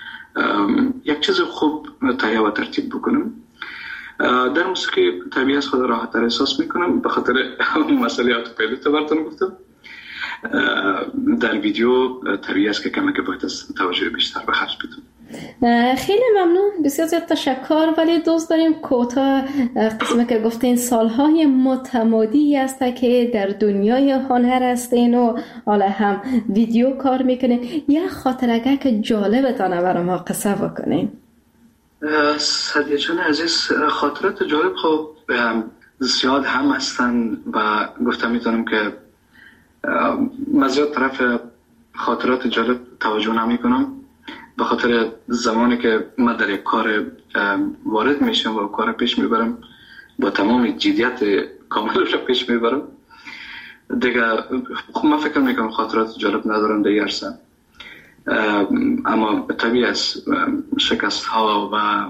یک چیز خوب تهیه و ترتیب بکنم. در موسیقی طبیعی از خود راحت تر احساس میکنم به خاطر مسئله آتو پیلوت براتون گفتم. در ویدیو طبیعی است که کمی که باید از توجه بیشتر به خرج بدم. خیلی ممنون، بسیار زیاد تشکر. ولی دوست داریم کوتاه قسمه که گفتین سالهای متمادی است که در دنیای هنر هستین و حالا هم ویدیو کار میکنین، یه خاطرگه که جالبتانه برای ما قصه بکنین. صدیق جان عزیز، خاطرات جالب خب زیاد هم هستن و گفتم میتونم که من زیاد طرف خاطرات جالب توجه نمی کنم به خاطر زمانی که من در یک کار وارد میشم و کار پیش میبرم با تمام جدیت کامل رو پیش میبرم دیگه. خب من فکر میکنم خاطرات جالب ندارم دیگه ارسن، اما طبیعی است شکست ها و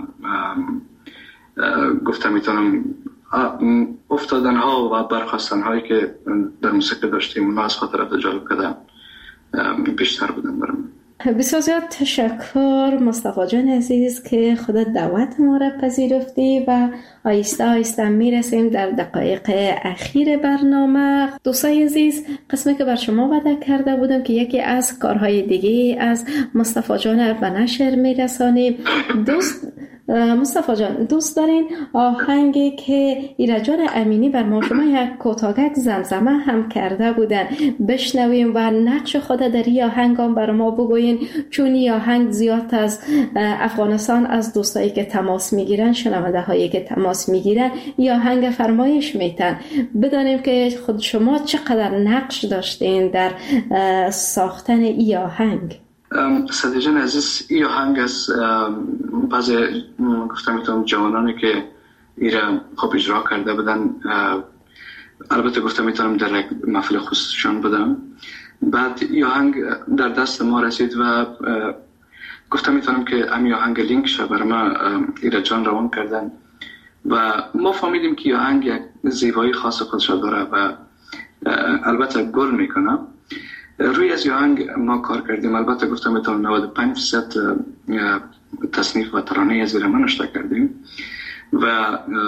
گفتم میتونم افتادن ها و برخواستن هایی که در موسیقی داشتیم اونا از خاطرات جالب کردن بیشتر بودن برام. بسیار زیاد تشکر مصطفی جان عزیز که خودت دعوت ما را پذیرفتی و آیسته آیسته میرسیم در دقایق اخیر برنامه. دوستای عزیز، قسمی که بر شما وعده کرده بودم که یکی از کارهای دیگه از مصطفی جان به نشر میرسانیم. دوست مصطفی جان، دوست دارین آهنگی که ایرجان امینی بر ما شما یک کوتاهک زمزمه هم کرده بودن بشنویم و نقش خود در این آهنگ هم بر ما بگوین، چون این آهنگ زیاد از افغانستان از دوستایی که تماس میگیرن، شنونده هایی که تماس میگیرن این آهنگ فرمایش میتن. بدانیم که خود شما چقدر نقش داشتین در ساختن این آهنگ. صدیق جان عزیز، این آهنگ از بعضی گفتم میتونم جوانانی که ایران خوب اجرا کرده بودن، البته گفتم میتونم در یک محفل خصوصیشان بدم. بعد این آهنگ در دست ما رسید و گفتم میتونم که امی آهنگ لینک شه برای ما ایران جان روان کردن و ما فهمیدیم که آهنگ یک زیبایی خاص خودش داره و البته گل میکنه. روی از آهنگ ما کار کردیم. البته گفتم میتونم نود و پنج درصد تصنیف و ترانه از زیر من اشتراک کردیم و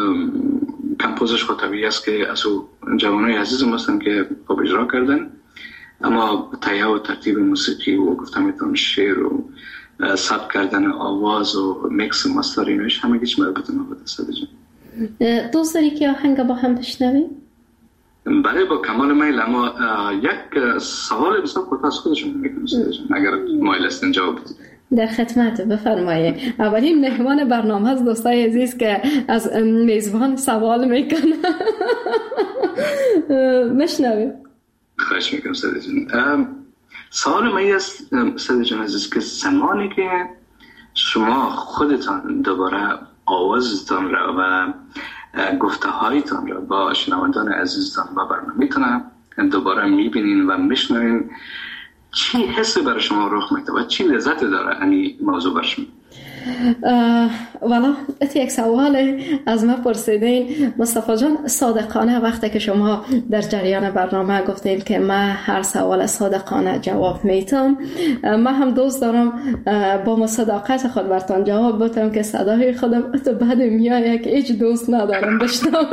کمپوزش خود طبیعی است که از او جوانای عزیزم هستن که خوب اجرا کردن، اما تهیه و ترتیب موسیقی و گفتم میتونم شعر و ثبت کردن آواز و میکس و ماسترینش همه گیش مربوط ما بود. صدیق دوست داری که آهنگ با هم بشنویم؟ بله با کمال میل، اما یک سوال بسیار کوتاه از خودشون میکنم اگر مایل هستین جواب بدید. در خدمت، بفرمایید. اولین مهمان برنامه از دوستای عزیز که از میزبان سوال میکنه. مشنویم. خواهش میکنم ساده جان. سوال من است ساده جان عزیز که زمانی که شما خودتان دوباره آوازتان را و گفته هایتان را با شنوندان عزیزتان و برنامه‌تان دوباره میبینین و میشنوین، چی حسی برای شما رخ میده و چی لذت داره این موضوع برای شما؟ والا ات یک سوال از من پرسیدین مصطفی جان. صادقانه وقتی که شما در جریان برنامه گفتین که من هر سوال صادقانه جواب میتم، من هم دوست دارم با مصداقت خود برتان جواب بدم که صدای خودم ات بعد میایه که هیچ دوست ندارم بشنوم.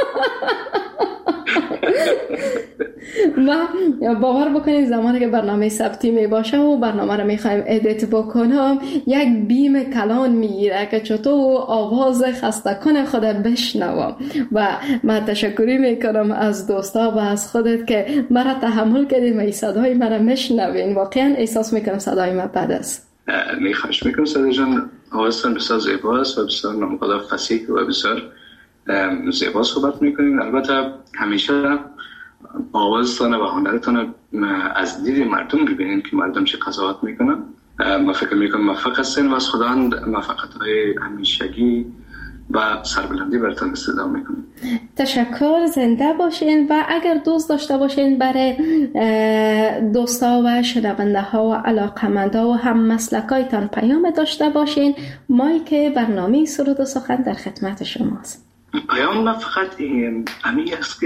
ما باور بکنید زمانی که برنامه ثبتی می باشه و برنامه رو میخوایم ادیت بکنم، یک بیم کلان میگیره که چطور آواز خسته کن خودم بشنوم. و من تشکری میکنم از دوستا و از خودت که مرا تحمل کردید و صدای مرا میشنوین. واقعا احساس میکنم صدای من بد است. میخواهش میکنم ساده جان، آوازتان بسیار زیباست و بسیار نامقدر فصیح و بسیار زیبا صحبت میکنین. البته همیشه آوازتان و هنرتان از دید مردم ببینین که مردم چه قضاوت میکنن. ما فکر میکنم موفق هستین و از خداوند موفقیت‌های همیشگی و سربلندی براتون استعدا میکنم. تشکر، زنده باشین. و اگر دوست داشته باشین برای دوستا و شنونده ها و علاقمندا و هم مسلکایتان پیام داشته باشین، مایک برنامه سرود و سخن در خدمت شماست. پیام ما فقط این امی است که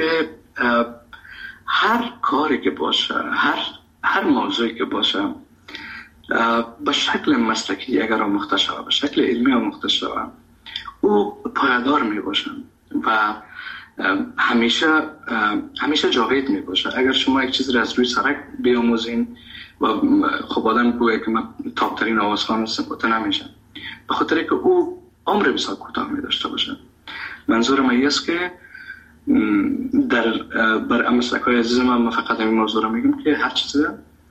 هر کاری که باشه، هر هر موضوعی که باشه به شکل مسلکی اگر آموخته شود، به شکل علمی آموخته شود، او پایدار می باشه و همیشه همیشه جاوید می باشه. اگر شما یک چیزی را از روی سرک بیاموزین و خب آدم گویه که من تاپ ترین آوازخوان هستم، گفته نمیشه، به خاطر که او عمر بسیار کوتاه می داشته باشه. منظور من این است که در بر مسلک‌های عزیز من ما فقط این موضوع را میگم که هر چیزی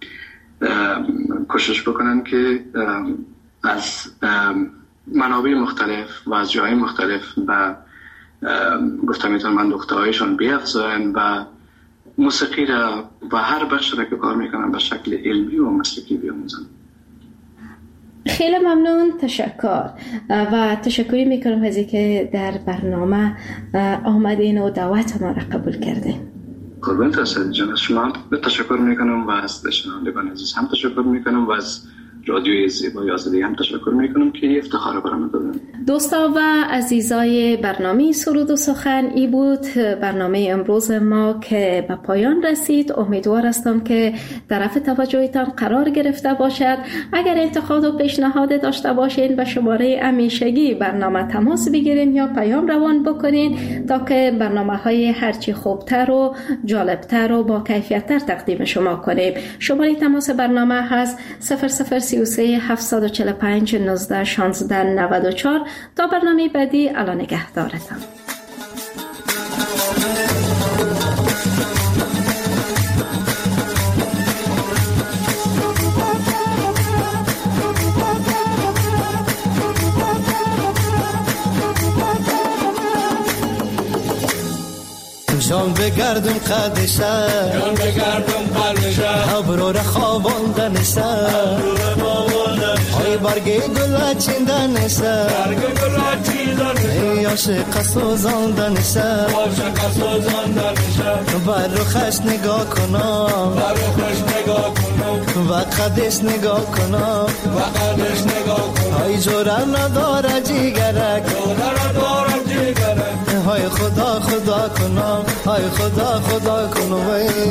کوشش بکنن که از منابع مختلف و از جای مختلف و گفتم میتونم من دکترهایشان بیافزاین و موسیقی را و هر بخش را که کار میکنن به شکل علمی و مسلکی بیاموزن. خیلی ممنون، تشکر. و تشکری میکنم از اینکه در برنامه آمدین و دعوت ما را قبول کردین. قربانت هستید جان. از شما تشکر میکنم و از شنوندگان عزیز هم تشکر میکنم و از رادیوی زیبای آزادی هم تشکر میکنم که افتخار برام دادن. دوستا و عزیزای برنامه سرود و سخن، ای بود برنامه امروز ما که به پایان رسید. امیدوار هستم که طرف توجهتان قرار گرفته باشد. اگر انتقاد و پیشنهاد داشته باشین به شماره همیشگی برنامه تماس بگیرین یا پیام روان بکنین تا که برنامه های هرچی خوبتر و جالبتر و با کیفیتتر تقدیم شما کنیم. شماره تماس برنامه هست صفر صفر سی و سه هفتصد و چهل و پنج نوزده شانزده نود و چهار. تا برنامه بعدی، الان نگهدارتان. جان بگردم قدشه، جان بگردم قدشه، ابرو را خواباندنشه، ای برگی گل چیندنشه، برگی گل چیندنشه، ای عاشق سوزاندنشه، عاشق سوزاندنشه، بر روخش نگاه کنم، بر روخش نگاه کنم، و قدش نگاه کنم، و قدش نگاه کنم، ای جوره نداره جیگرک، جوره نداره جیگرک، های خدا خدا کنم، های خدا خدا کنم.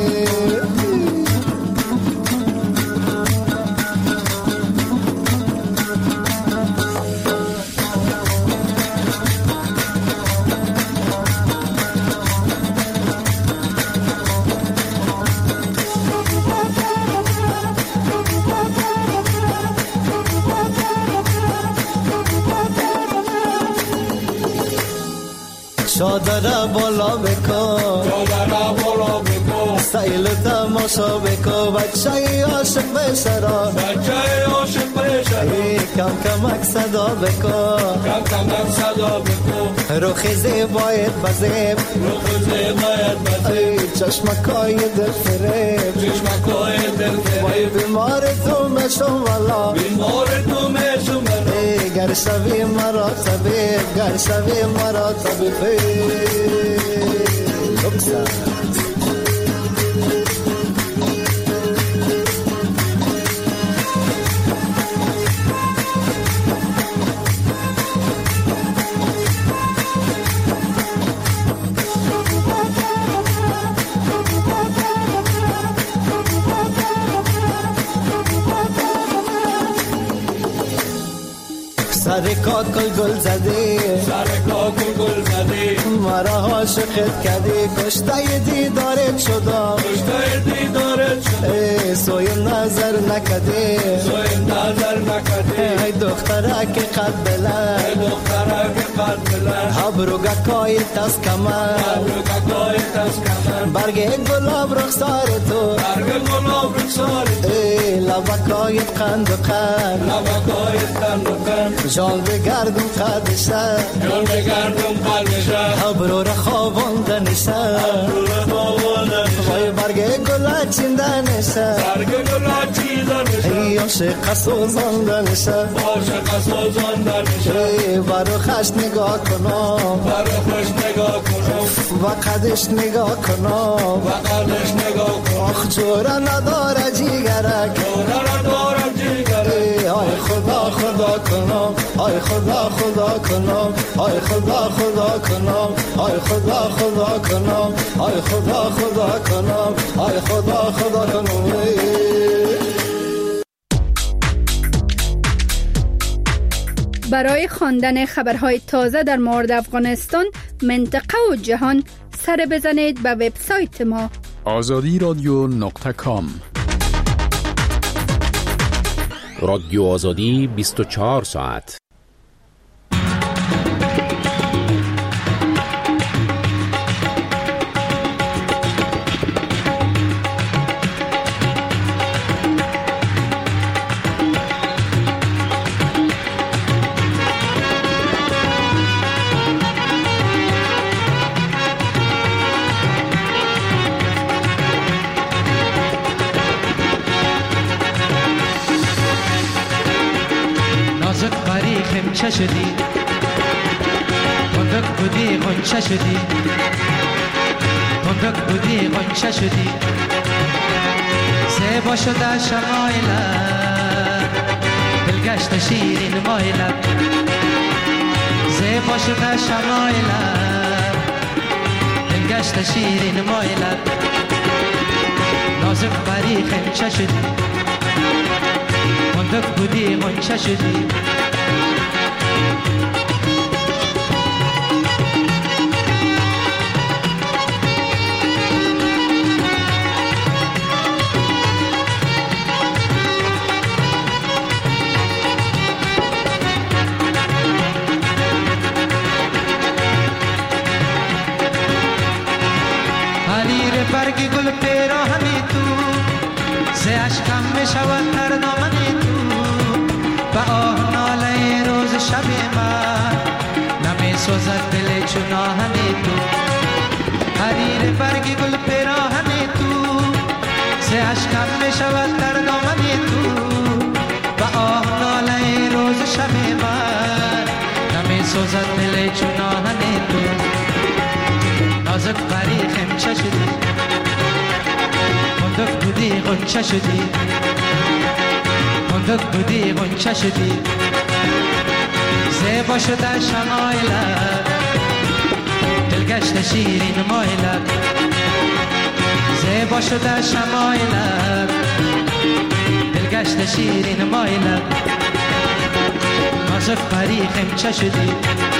چادر بالا بکن، چادر بالا بکن، سیل تماشا بکن، بچه عاشق به سرا، بچه عاشق به میشه کم کمک صدا بکن کم کمک صدا بکن روخ زیبایت بزیب روخ زیبایت بزیب چشمکای دل فریب چشمکای دل فریب بیمار تو میشم والا بیمار تو میشم والا گر شوی مرا طبیب گر شوی مرا طبیب بکسر سر کاکل گل زدی سر کاکل گل زدی مرا عاشقت کردی کشته دیدارت شدم کشته دیدارت شدم سوی نظر نکردی سوی نظر نکردی ای دختره که قد بلند ای دختره که قد بلند ابروگا کای تاس کمر ابروگا کای تاس کمر برگ گلاب رخسار تو برگ گلاب رخسار تو لبکای قند و قند لبکای قند و قند جان بگردم قدشه جان بگردم قدشه ابرو را خواباندنشه ابرو را خواباندنشه وای برگ گل چیندنشه برگ گل چیندنشه ای عاشق سوزاندنشه عاشق سوزاندنشه برو خش نگاه کنم برو خش نگاه کنم و قدش نگاه کنم و قدش نگاه کنم آخ جورا نداره جیگرک جورا نداره جیگرک آی خدا خدا کنم آی خدا خدا کنم آی خدا خدا کنم آی خدا خدا کنم آی خدا خدا کنم آی خدا خدا کنم برای خواندن خبرهای تازه در مورد افغانستان، منطقه و جهان سر بزنید به وبسایت ما آزادی رادیو نقطه کام. رادیو آزادی بیست و چهار ساعت. غنچه شدی بندق بودی غنچه شدی بندق بودی غنچه شدی زیبا شده شمایلت دلگشت شیرین مایلت زیبا شده شمایلت دلگشت شیرین مایلت نازک بری غنچه شدی بندق بودی غنچه شدی برگ گل پیراهنی تو ز اشکم می شود تر دامنی تو به آه ناله روز شب من نمی سوزد دل چون آهنی تو حریر برگ گل پیراهنی تو ز اشکم می شود تر دامنی تو به آه ناله روز شب من نمی سوزد دل چون آهنی تو نازک پری خمچه شدی بندق بودی غنچه شدی بندق بودی غنچه شدی زیبا شده شمایلت دلگشت شیرین مایلت زیبا شده شمایلت دلگشت شیرین مایلت نازک پری خمچه شدی